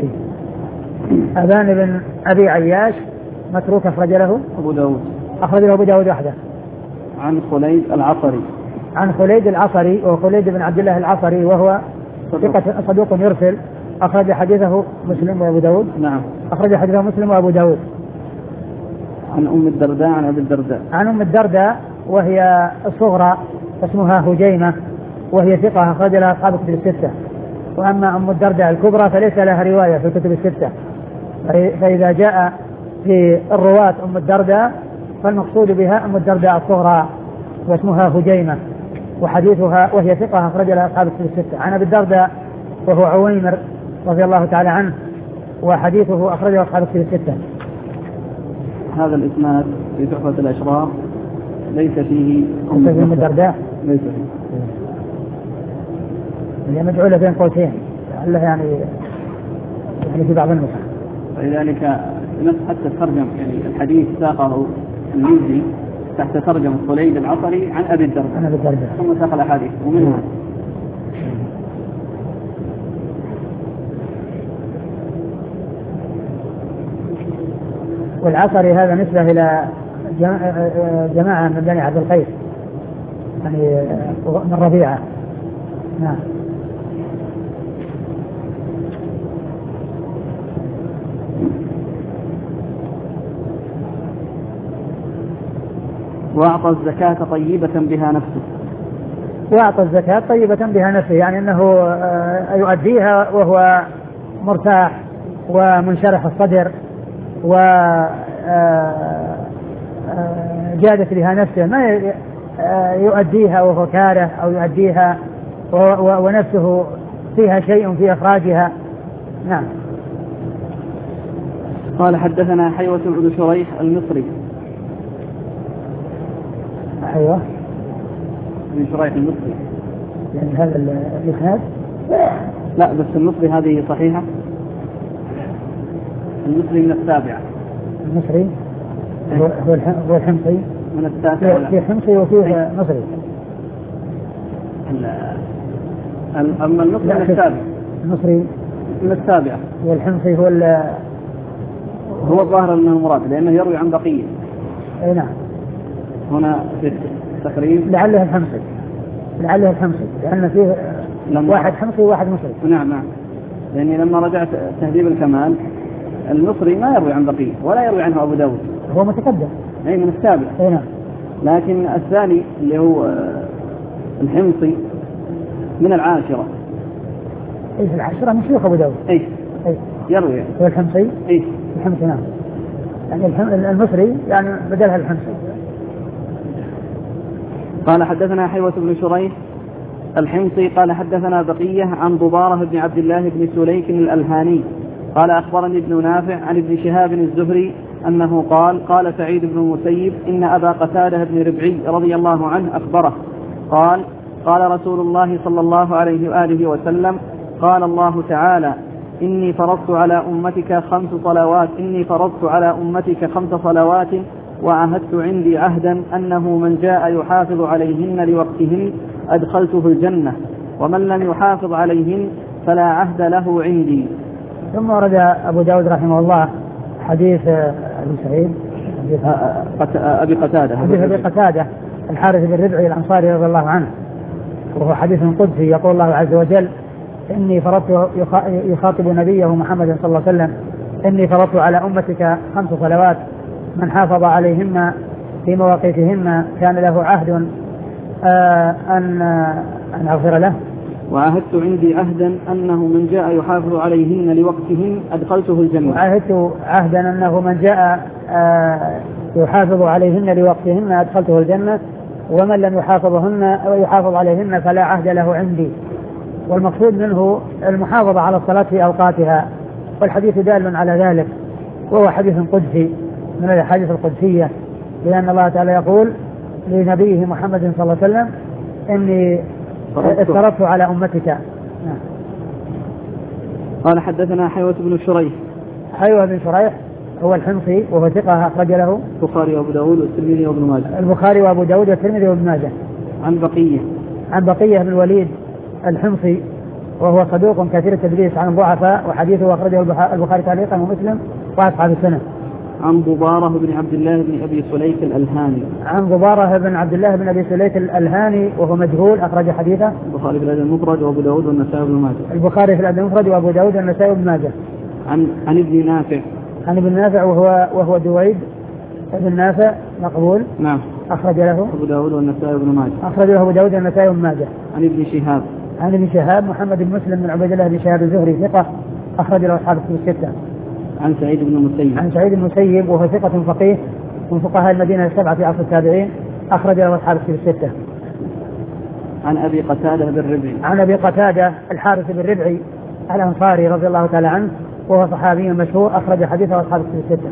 أبان بن أبي عياش متروك أخرج له أبو داود. أخرج له أبو داود وحده. عن خليد العصري. عن خليد العصري وخليد بن عبد الله العصري وهو صدوق يرسل أخرج حديثه مسلم وأبو داود. نعم. أخرج حديثه مسلم وأبو داود. عن أم الدرداء عن أبي الدرداء. عن أم الدرداء وهي الصغرى اسمها هجيمة وهي ثقة أخرج لها أصحاب الكتب الستة. وأما أم الدرداء الكبرى فليس لها رواية في الكتب الستة، فإذا جاء في الرواة أم الدرداء فالمقصود بها أم الدرداء الصغرى واسمها هجيمة وحديثها وهي ثقة أخرج لها أصحاب الكتب الستة. عن أبي الدرداء وهو عويمر رضي الله تعالى عنه وحديثه أخرجه أصحاب الكتب الستة. هذا الإسناد في تحفة الأشراف ليس فيه أم الدرداء، ليس فيه. هي مجعولة بين قوسين لعله يعني في بعض النسخ. ولذلك حتى ترجم يعني الحديث ساقه الميزي تحت ترجمة خليد العصري عن أبي الدرداء ثم ساق الأحاديث ومنها والعصري هذا نسبة إلى جماعة من بني عبد القيس يعني من ربيعة. نعم. وأعطى الزكاة طيبة بها نفسه. وأعطى الزكاة طيبة بها نفسه يعني أنه يؤديها وهو مرتاح ومنشرح الصدر وجادت لها نفسه، ما يؤديها وهو كاره أو يؤديها ونفسه فيها شيء في إخراجها. نعم. قال حدثنا حيوة بن شريح المصري. أيوة. ابن شريح المصري. يعني هذا الإسناد؟ لا بس المصري هذه صحيحة. المصري من السابعة. المصري هو الحمصي من التاسع. في حمصي وفيه مصري. أما المصري من السابع. المصري من السابعة. والحمصي هو الظاهر أنه المراد لأنه يروي عن بقية. أي نعم. هنا في التقريب لعله الحمصي لأن فيه واحد حمصي وواحد مصري. نعم. لأني لما رجعت تهذيب الكمال المصري ما يروي عن بقية ولا يروي عنه أبو داود. هو متقدم. أي من السابع. أي نعم. لكن الثاني اللي هو الحمصي من العاشرة. أي في العاشرة من شيوخ أبو داود. أي يروي. هو الحمصي. أي الحمصي نعم. يعني المصري يعني بدلها الحمصي. قال حدثنا حيوة بن شريح الحمصي قال حدثنا بقية عن ضبارة بن عبد الله بن سليك الألهاني قال أخبرني ابن نافع عن ابن شهاب الزهري أنه قال سعيد بن المسيب إن أبا قتادة بن ربعي رضي الله عنه أخبره قال رسول الله صلى الله عليه وآله وسلم قال الله تعالى إني فرضت على أمتك 5 صلوات وعهدت عندي عهدا أنه من جاء يحافظ عليهن لوقتهن أدخلته الجنة ومن لم يحافظ عليهن فلا عهد له عندي. ثم ورد أبو داود رحمه الله حديث أبي سعيد أبي قتادة الحارث بن ربعي الأنصاري رضي الله عنه، وهو حديث قدسي يقول الله عز وجل إني فرضت يخاطب نبيه محمد صلى الله عليه وسلم إني فرضت على أمتك 5 صلوات من حافظ عليهن في مواقيتهن كان له عهد أن أغفر له. وعهدت عندي عهدا أنه من جاء يحافظ عليهن لوقتهن أدخلته الجنة. وعهدت عهدا أنه من جاء يحافظ عليهن لوقتهن أدخلته الجنة ومن لم يحافظ عليهن فلا عهد له عندي. والمقصود منه المحافظة على الصلاة في أوقاتها، والحديث دال على ذلك، وهو حديث قدسي من الحديث القدسية، لأن الله تعالى يقول لنبيه محمد صلى الله عليه وسلم إني افترضت على أمتك. قال حدثنا حيوة بن شريح. حيوة بن شريح هو الحمصي وهو ثقة أخرج له البخاري وأبو داود والترمذي وابن ماجه. البخاري وأبو داود والترمذي وابن ماجه. عن بقية بن الوليد الحمصي وهو صدوق كثير التدليس عن ضعفاء، وحديثه أخرجه البخاري تعليقا ومسلم وأصحاب السنة. عن ضبارة بن عبد الله بن أبي سليك الألهاني. عن ضبارة بن عبد الله بن أبي سليك الألهاني وهو مجهول أخرج حديثه البخاري في الأدب المفرد وأبو داود والنسائي وابن ماجه. البخاري في الأدب المفرد وأبو داود والنسائي وابن ماجه. عن ابن نافع. عن ابن نافع وهو دويد ابن نافع مقبول. نعم. أخرج له أبو داود والنسائي وابن ماجه. أخرج له أبو داود والنسائي وابن ماجه. عن ابن شهاب محمد بن مسلم بن عبيد الله بن شهاب الزهري ثقة أخرج له أصحاب الكتب الستة. عن سعيد بن المسيب وهو ثقة فقيه من فقهاء المدينة 7 في عصر التابعين أخرج له أصحاب الكتب الستة. عن أبي قتادة بن ربعي. عن أبي قتادة الحارث بن ربعي الأنصاري رضي الله تعالى عنه وهو صحابي مشهور أخرج حديثه أصحاب الكتب الستة.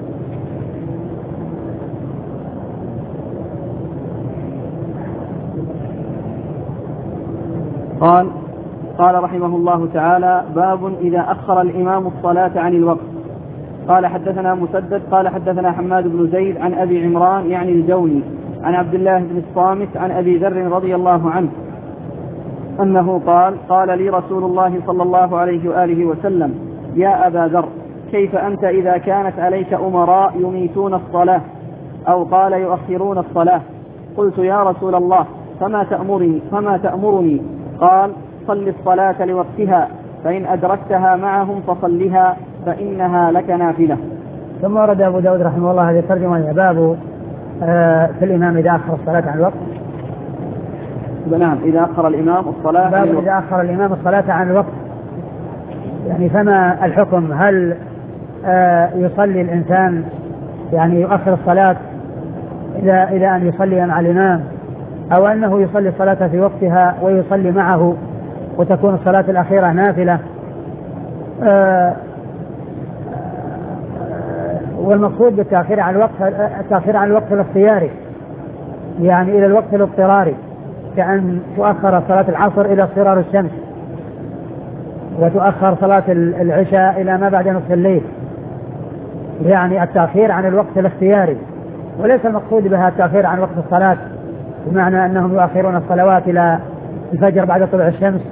قال رحمه الله تعالى باب إذا أخر الإمام الصلاة عن الوقت. قال حدثنا مسدد قال حدثنا حماد بن زيد عن أبي عمران يعني الجوني عن عبد الله بن الصامت عن أبي ذر رضي الله عنه أنه قال لي رسول الله صلى الله عليه وآله وسلم يا أبا ذر كيف أنت إذا كانت عليك أمراء يميتون الصلاة أو قال يؤخرون الصلاة؟ قلت يا رسول الله فما تأمرني؟ قال صل الصلاة لوقتها فإن أدركتها معهم فصلها فإنها لك نافلة. ثم ورد أبو داود رحمه الله هذه الترجمة باب في الإمام إذا أخر الصلاة عن الوقت. نعم إذا أخر الإمام الصلاة باب إذا أخر الإمام الصلاة عن الوقت، يعني فما الحكم؟ هل يصلي الإنسان يعني يؤخر الصلاة إلى أن يصلي مع الإمام، أو أنه يصلي الصلاة في وقتها ويصلي معه وتكون الصلاة الأخيرة نافلة؟ والمقصود بالتأخير عن الوقت التأخير عن الوقت الاختياري، يعني إلى الوقت الاضطراري، كأن تؤخر صلاة العصر إلى اصفرار الشمس، وتؤخر صلاة العشاء إلى ما بعد نصف الليل، يعني التأخير عن الوقت الاختياري، وليس المقصود بها التأخير عن وقت الصلاة بمعنى أنهم يؤخرون الصلوات إلى الفجر بعد طلوع الشمس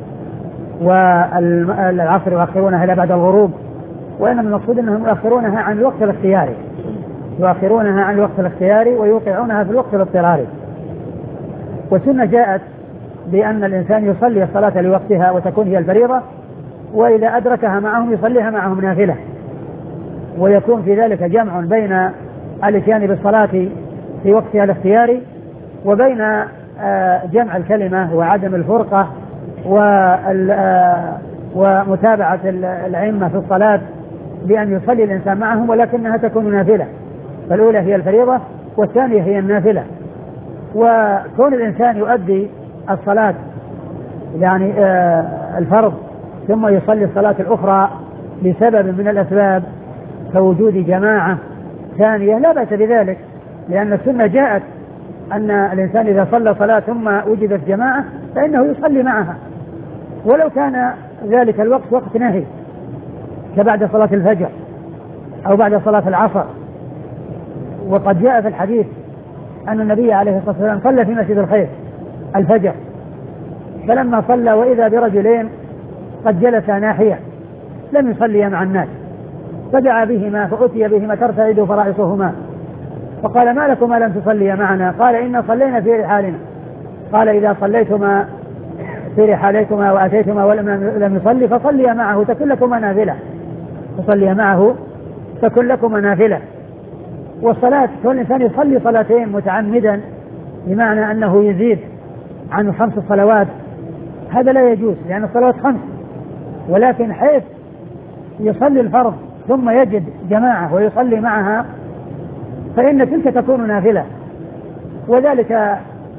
والعصر يؤخرونها إلى بعد الغروب، وإنما المقصود أنهم يؤخرونها عن الوقت الاختياري، يؤخرونها عن الوقت الاختياري ويوقعونها في الوقت الاضطراري. والسنة جاءت بأن الإنسان يصلي الصلاة لوقتها وتكون هي الفريضة، وإذا أدركها معهم يصليها معهم نافلة، ويكون في ذلك جمع بين الاتيان بالصلاة في وقتها الاختياري وبين جمع الكلمة وعدم الفرقة ومتابعة الأئمة في الصلاة بأن يصلي الإنسان معهم ولكنها تكون نافلة، فالأولى هي الفريضة والثانية هي النافلة. وكون الإنسان يؤدي الصلاة يعني الفرض ثم يصلي الصلاة الأخرى لسبب من الأسباب كوجود جماعة ثانية لا بأس بذلك، لأن السنة جاءت أن الإنسان إذا صلى صلاة ثم وجدت جماعة فإنه يصلي معها، ولو كان ذلك الوقت وقت نهي كبعد صلاة الفجر أو بعد صلاة العصر. وقد جاء في الحديث أن النبي عليه الصلاة والسلام صلى في مسجد الخير الفجر، فلما صلى وإذا برجلين قد جلسا ناحية لم يصليا مع الناس، فدعا بهما فأتي بهما ترتعد فرائصهما، فقال ما لكما لم تصليا معنا؟ قال إنا صلينا في رحالنا. قال إذا صليتما في رحاليكما وأتيتما ولم يصلي فصليا معه تكن لكما نافلة، فصليا معه تكن لكما نافلة. والصلاة كل إنسان يصلي صلاتين متعمدا بمعنى أنه يزيد عن 5 صلوات هذا لا يجوز، لأن الصلوات 5، ولكن حيث يصلي الفرض ثم يجد جماعة ويصلي معها فإن تلك تكون نافلة، وذلك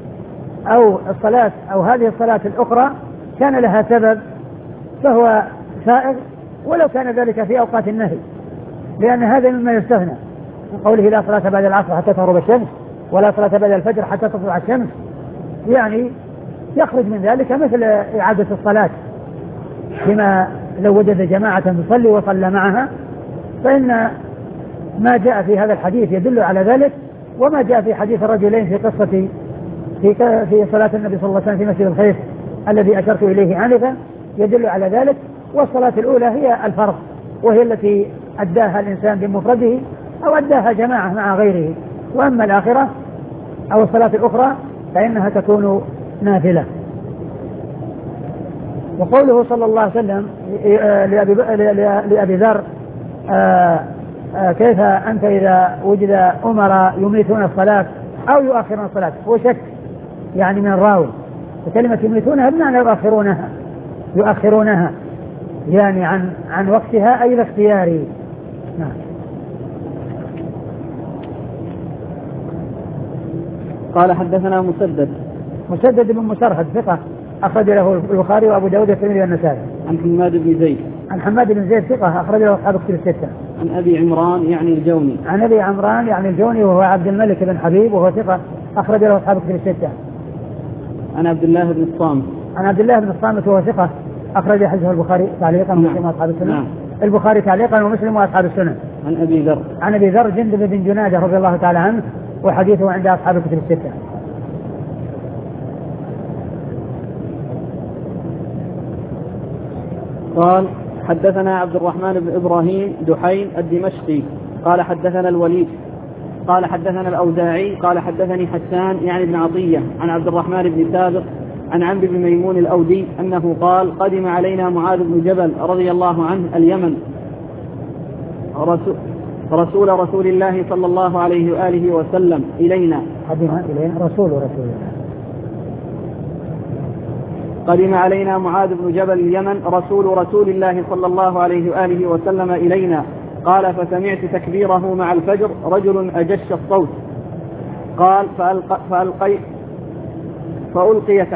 أو الصلاة أو هذه الصلاة الأخرى كان لها سبب فهو سائغ ولو كان ذلك في أوقات النهي، لأن هذا مما يستثنى من قوله لا صلاة بعد العصر حتى تغرب الشمس ولا صلاة بعد الفجر حتى تطلع الشمس، يعني يخرج من ذلك مثل إعادة الصلاة، كما لو وجد جماعة تصلي وصلى معها، فإن ما جاء في هذا الحديث يدل على ذلك، وما جاء في حديث الرجلين في قصة في صلاة النبي صلى الله عليه وسلم في مسجد الخير الذي أشرت إليه آنفا يدل على ذلك. والصلاة الأولى هي الفرض وهي التي أداها الإنسان بمفرده أو أداها جماعة مع غيره، وأما الآخرة أو الصلاة الأخرى فإنها تكون نافلة. وقوله صلى الله عليه وسلم لأبي ذر كيف أنت إذا وجد أمراء يميتون الصلاة أو يؤخرون الصلاة، هو شك يعني من الراوي، وكلمة يميتونها بمعنى يؤخرونها يعني عن وقتها أي الاختياري. نعم. قال حدثنا مسدد بن مسرهد ثقة أخرج له البخاري وأبو داود والترمذي والنسائي. عن حماد بن زيد ثقة أخرج له أصحاب الكتب الستة. عن أبي عمران يعني الجوني وهو عبد الملك بن حبيب وهو ثقة أخرج له أصحاب الكتب الستة. عن عبد الله بن الصامت وهو ثقة أخرج حديثه البخاري تعليقا ومسلم وأصحاب السنن. البخاري تعليقا ومسلم وأصحاب السنن. عن أبي ذر جندب بن جنادة رضي الله تعالى عنه وحديثه عند أصحاب الكتب الستة. قال حدثنا عبد الرحمن بن إبراهيم دحين الدمشقي قال حدثنا الوليد قال حدثنا الأوزاعي قال حدثني حسان يعني بن عطية عن عبد الرحمن بن سابق عن عمرو بن ميمون الأودي أنه قال قدم علينا معاذ بن جبل رضي الله عنه اليمن رسول الله صلى الله عليه وآله وسلم إلينا. قدم علينا معاذ بن جبل اليمن رسول الله صلى الله عليه وآله وسلم إلينا. قال فسمعت تكبيره مع الفجر رجل أجش الصوت. قال فألقيت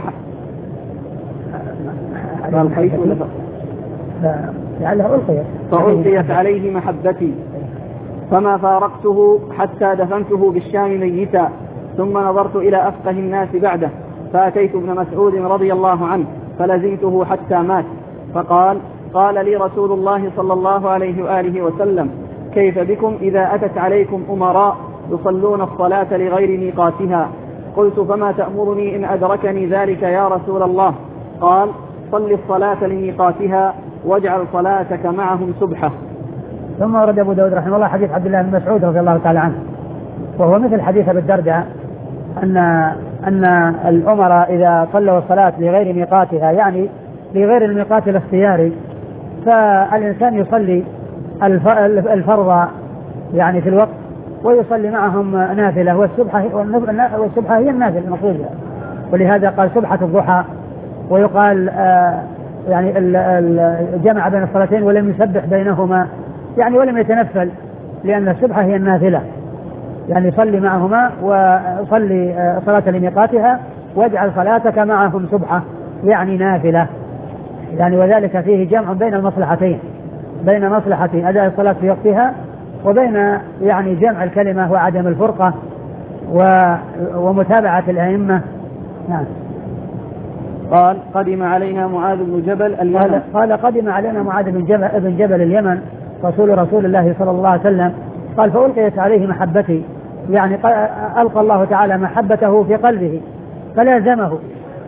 عليه محبتي فما فارقته حتى دفنته بالشام ميتا ثم نظرت إلى أفقه الناس بعده فأتيت ابن مسعود رضي الله عنه فلزمته حتى مات، فقال: قال لي رسول الله صلى الله عليه وآله وسلم: كيف بكم إذا أتت عليكم أمراء يصلون الصلاة لغير ميقاتها؟ قلت: فما تأمرني إن أدركني ذلك يا رسول الله؟ قال: صل الصلاة لميقاتها واجعل صلاتك معهم سبحة. ثم ورد أبو داود رحمه الله حديث عبد الله بن مسعود رضي الله تعالى عنه، وهو مثل حديث أبي الدرداء أن الأمراء إذا صلوا الصلاة لغير ميقاتها، يعني لغير الميقات الاختياري، فالإنسان يصلي الفرض يعني في الوقت ويصلي معهم نافلة، والسبحة هي النافلة المقصودة، ولهذا قال سبحة الضحى. ويقال يعني الجمع بين الصلاتين ولم يسبح بينهما، يعني ولم يتنفل، لأن السبحة هي النافلة، يعني صلي معهما وصلي صلاة لميقاتها واجعل صلاتك معهم سبحة، يعني نافلة، يعني وذلك فيه جمع بين المصلحتين، بين مصلحة أداء الصلاة في وقتها وبين يعني جمع الكلمة وعدم الفرقة ومتابعة الأئمة. نعم. قال: قدم علينا معاذ بن جبل اليمن. قال قدم علينا معاذ بن جبل اليمن رسول الله صلى الله عليه وسلم. قال: فألقيت عليه محبتي، يعني ألقى الله تعالى محبته في قلبه فلازمه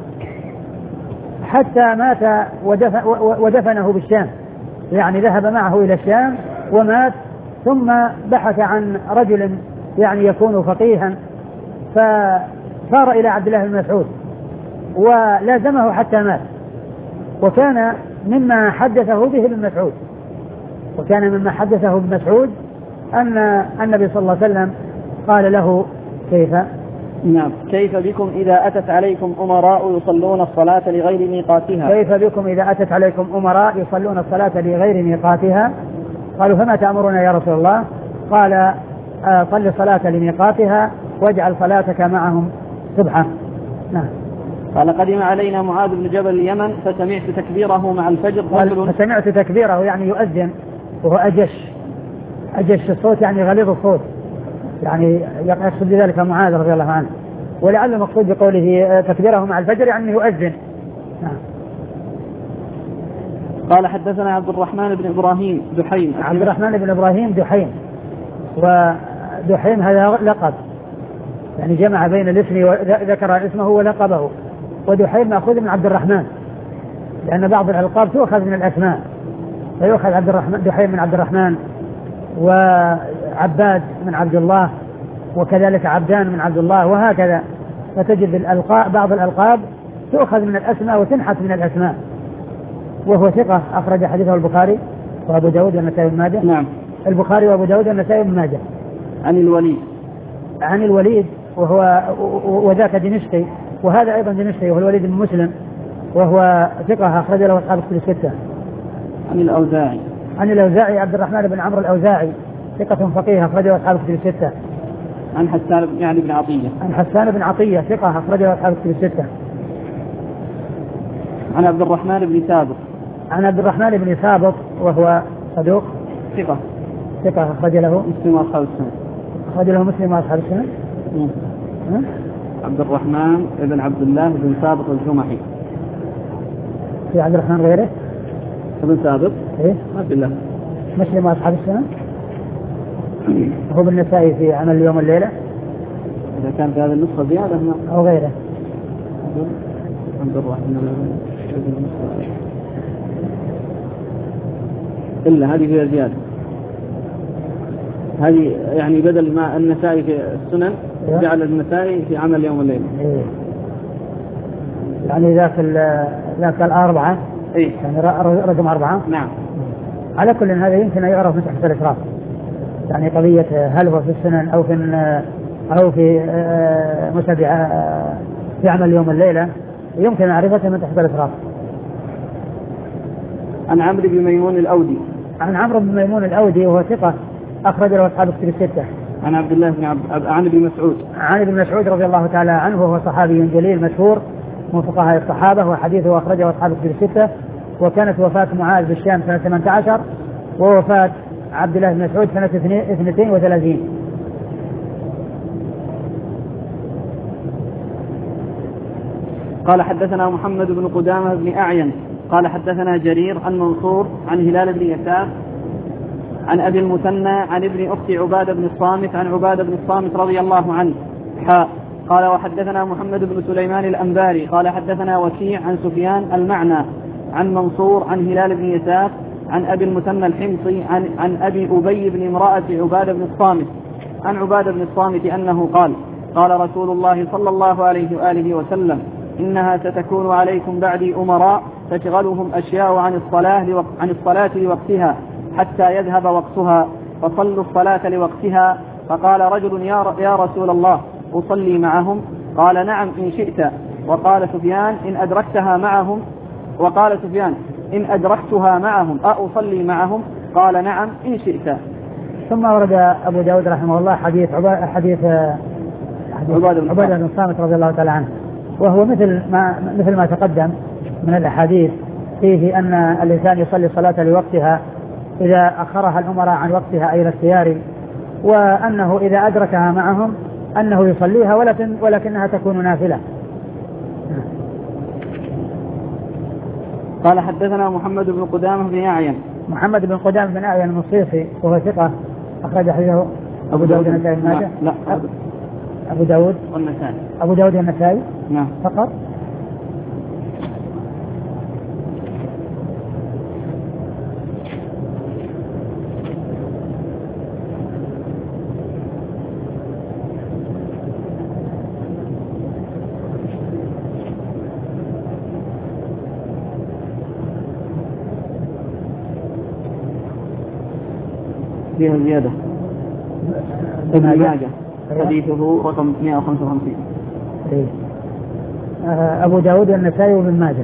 حتى مات ودفنه بالشام، يعني ذهب معه إلى الشام ومات، ثم بحث عن رجل يعني يكون فقيها فصار إلى عبد الله بن مسعود ولازمه حتى مات. وكان مما حدثه به ابن مسعود، وكان مما حدثه ابن مسعود أن النبي صلى الله عليه وسلم قال له: كيف بكم إذا أتت عليكم أمراء يصلون الصلاة لغير ميقاتها؟ كيف بكم إذا أتت عليكم أمراء يصلون الصلاة لغير ميقاتها؟ قالوا: فما تأمرنا يا رسول الله؟ قال: صل الصلاة لميقاتها واجعل صلاتك معهم سبحة. نعم. قال: قدم علينا معاذ بن جبل اليمن فسمعت تكبيره مع الفجر. فسمعت تكبيره يعني يؤذن، وهو أجش الصوت، يعني غليظ الصوت، يعني يقصد بذلك معاذ رضي الله عنه، ولعل المقصود بقوله تكبيره مع الفجر يعني يؤذن. نعم. قال: حدثنا عبد الرحمن بن إبراهيم دحيم. عبد الرحمن بن إبراهيم دحيم، ودحيم هذا لقب، يعني جمع بين الاسم وذكر اسمه ولقبه، ودحيم مأخوذ من عبد الرحمن، لأن بعض الألقاب تؤخذ من الأسماء، فيؤخذ عبد الرحمن دحيم من عبد الرحمن، وعباد من عبد الله، وكذلك عبدان من عبد الله، وهكذا. فتجد بعض الألقاب تؤخذ من الأسماء وتنحت من الأسماء. وهو ثقة أخرج حديثه البخاري وأبو داود والنسائي بن ماجه. نعم. البخاري وأبو داود والنسائي بن ماجه. عن الوليد وذاك دمشقي، وهذا أيضا دمشقي، وهو الوليد بن مسلم، وهو ثقة أخرج له أصحاب الكتب الستة. عن الأوزاعي عبد الرحمن بن عمرو الأوزاعي، ثقة فقيه أخرج له أصحاب الكتب الستة. عن حسان بن عطية ثقة أخرج له أصحاب الكتب الستة. عن عبد الرحمن بن ثابت وهو صدوق ثقة أخرج له مسلم وأصحاب السنن. عبد الرحمن بن عبد الله بن ثابت الجمحي. في عبد الرحمن غيره بن ثابت؟ إيه؟ عبد الله. مسلم وأصحاب السنن. هو بالنسائي في عمل اليوم والليلة. إذا كان في هذه النسخة زيادة أو غيره. عبد الرحمن إلا هذه فيها زيادة، هذه يعني بدل ما النسائي في السنن جعل النسائي في عمل اليوم والليلة. إيه. يعني ذاك الأربعة. إيه. يعني رقم 4. نعم. على كل هذا يمكن أن يعرف من تحت الإشراف، يعني قضية هل هو في السنن أو في مسابعة في عمل اليوم والليلة، يمكن معرفته من تحت الإشراف. عن عمرو بن ميمون الأودي وهو ثقة أخرج له أصحاب الكتب الستة. عن ابن مسعود رضي الله تعالى عنه، وهو صحابي جليل مشهور من فقهاء الصحابة، وحديثه أخرجه أصحاب الكتب الستة. وكانت وفاة معاذ بالشام سنة 18، ووفاة عبد الله بن مسعود سنة 32. قال حدثنا محمد بن قدامة بن أعين قال حدثنا جرير عن منصور عن هلال بن يساف عن أبي المثنى عن ابن أخت عبادة بن الصامت عن عبادة بن الصامت رضي الله عنه قال وحدثنا محمد بن سليمان الأنباري قال حدثنا وكيع عن سفيان المعنى عن منصور عن هلال بن يساف عن أبي المثنى الحمصي عن أبي أبي بن امرأة عبادة بن الصامت عن عبادة بن الصامت أنه قال رسول الله صلى الله عليه وآله وسلم إنها ستكون عليكم بعدي أمراء تشغلهم أشياء عن الصلاة لوقتها حتى يذهب وقتها فصلوا الصلاة لوقتها. فقال رجل يا رسول الله أصلي معهم؟ قال نعم إن شئت. وقال سفيان إن أدركتها معهم أصلي معهم؟ قال نعم إن شئت. ثم ورد أبو داود رحمه الله حديث عبادة بن الصامت رضي الله تعالى عنه، وهو مثل ما تقدم من الأحاديث فيه أن الإنسان يصلي الصلاة لوقتها إذا أخرها الأمراء عن وقتها أي الاختيار، وأنه إذا أدركها معهم أنه يصليها ولكنها تكون نافلة. قال حدثنا محمد بن قدامة بن أعين. محمد بن قدامة بن أعين المصيصي وهو ثقة أخرج حديثه أبو داود النسائي بن ماجه. لا أبو داود والنسائي. أبو داود النسائي نعم فقط. فيها زيادة ابن ماجه حديثه رقم 155. أبو داود النسائي وابن ماجه.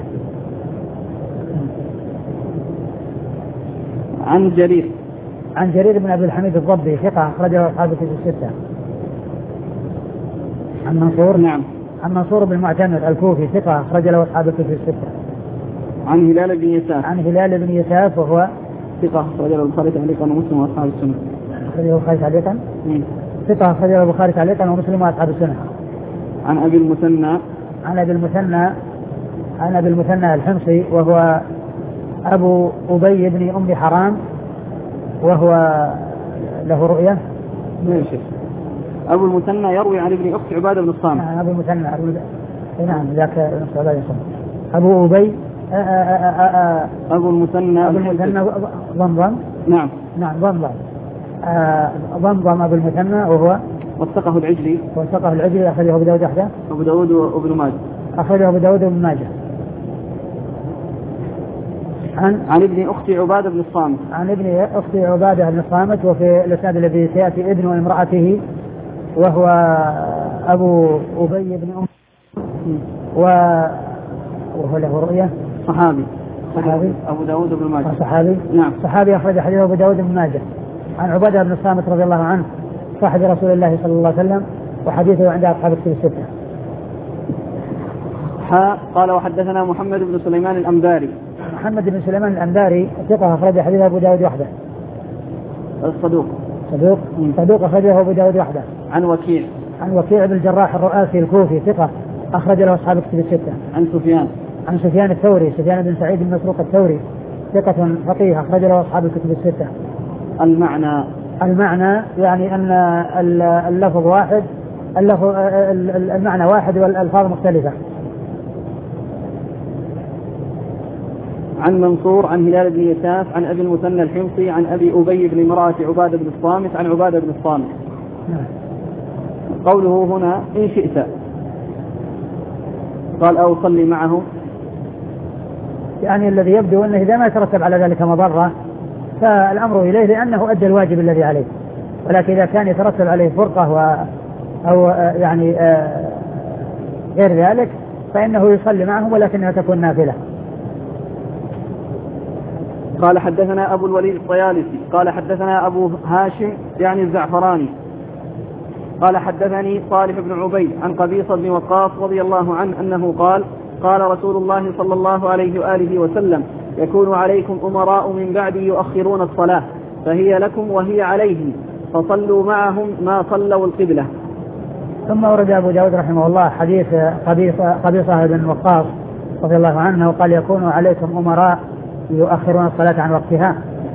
عن جرير بن أبي الحميد الضبي ثقة أخرجه أصحاب الكتب الستة. عن منصور. نعم. عن منصور بن المعتمر الكوفي ثقة أخرج له أصحاب الكتب الستة. عن هلال بن يساف وهو ثقة أخرجه البخاري تعليقا ومسلم وأصحاب السنة. أخرجه البخاري تعليقا. ثقة أخرجه البخاري تعليقا ومسلم وأصحاب السنة. عن أبي المثنى الحمصي وهو أبو أبي بن أم حرام وهو له رؤية. ماشي. أبو المثنى يروي عن ابن أخت عبادة بن الصامت. أبو المثنى نعم ذاك نفس عبادة بن الصامت. أبو أبي أبو المثنى ضمضم. نعم ضمضم أبو المثنى وهو وثقه العجلي أخرجه أبو داود وحده. أبو داود وابن ماجه. أخرجه أبو داود وابن ماجه. عن ابن أخت عبادة بن الصامت. عن ابن أخت عبادة بن الصامت، وفي الإسناد الذي سيأتي ابن امرأته وهو أبو أبي بن أم وهو له رؤية. صحابي أبو داود بن ماجه. صحابي. نعم. صحابي أخرج حديثه أبو داود بن ماجه. عن عبادة بن الصامت رضي الله عنه صاحب رسول الله صلى الله عليه وسلم، وحديثه عند أصحاب الكتب الستة. قال وحدثنا محمد بن سليمان الأنباري. محمد بن سليمان الأنباري ثقة أخرج حديثه أبو داود وحده. صدوق أخرجه أبو داود وحده. عن وكيع بن الجراح الرؤاسي الكوفي ثقة أخرج له أصحاب الكتب الستة. عن سفيان الثوري سفيان بن سعيد بن مسروق الثوري ثقة فقيه أخرج له أصحاب الكتب الستة. المعنى يعني أن اللفظ واحد، المعنى واحد والألفاظ مختلفة. عن منصور عن هلال بن يساف عن أبي المثنى الحمصي عن أبي أبي بن امرأة عبادة بن الصامت عن عبادة بن الصامت. قوله هنا إن شئت قال أو صلي معهم، يعني الذي يبدو أنه إذا ما يترتب على ذلك مضرة فالأمر إليه لأنه أدى الواجب الذي عليه، ولكن إذا كان يترتب عليه فرقة أو يعني غير ذلك فإنه يصلي معهم ولكنها تكون نافلة. قال حدثنا أبو الوليد الطيالسي قال حدثنا أبو هاشم يعني الزعفراني قال حدثني صالح بن عبيد عن قبيصة بن وقاص رضي الله عنه أنه قال رسول الله صلى الله عليه وآله وسلم يكون عليكم أمراء من بعدي يؤخرون الصلاة فهي لكم وهي عليهم فصلوا معهم ما صلوا القبلة. ثم ورد أبو داود رحمه الله حديث قبيصة بن وقاص رضي الله عنه قال يكون عليكم أمراء يؤخرون الصلاة عن وقتها.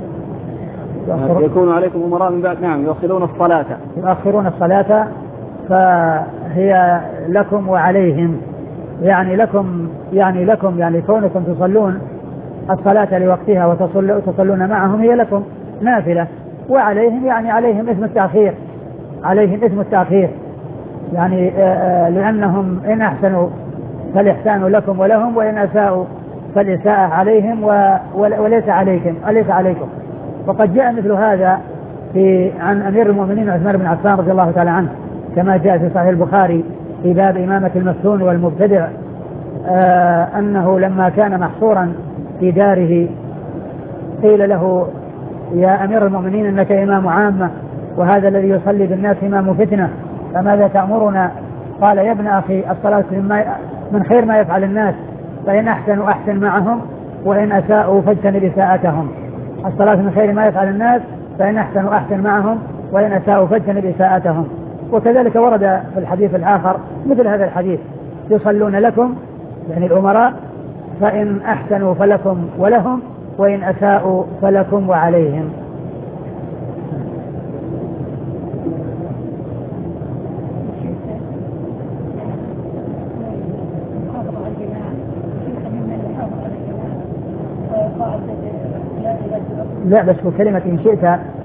يكون عليكم أمراء من بعد نعم يؤخرون الصلاة فهي لكم وعليهم، يعني لكم كونكم تصلون الصلاة لوقتها وتصلون معهم هي لكم نافلة، وعليهم يعني عليهم اسم التأخير يعني لأنهم إن أحسنوا فالإحسان لكم ولهم، وإن أساءوا فالإساءة عليهم وليس عليكم. وقد جاء مثل هذا عن أمير المؤمنين عثمان بن عفان رضي الله تعالى عنه كما جاء في صحيح البخاري في باب إمامة المفتون والمبتدع أنه لما كان محصورا في داره قيل له يا أمير المؤمنين إنك إمام عامة وهذا الذي يصلي بالناس إمام فتنة فماذا تأمرنا؟ قال يا ابن أخي الصلاة من خير ما يفعل الناس، فإن أحسنوا أحسن معهم وإن أساءوا فاجتنب إساءتهم. الصلاة من خير ما يفعل الناس، فإن أحسنوا أحسن معهم وإن أساءوا فاجتنب إساءتهم. وكذلك ورد في الحديث الآخر مثل هذا الحديث يصلون لكم يعني الأمراء فإن أحسنوا فلكم ولهم وإن أساءوا فلكم وعليهم. لا بس كلمة إن شئت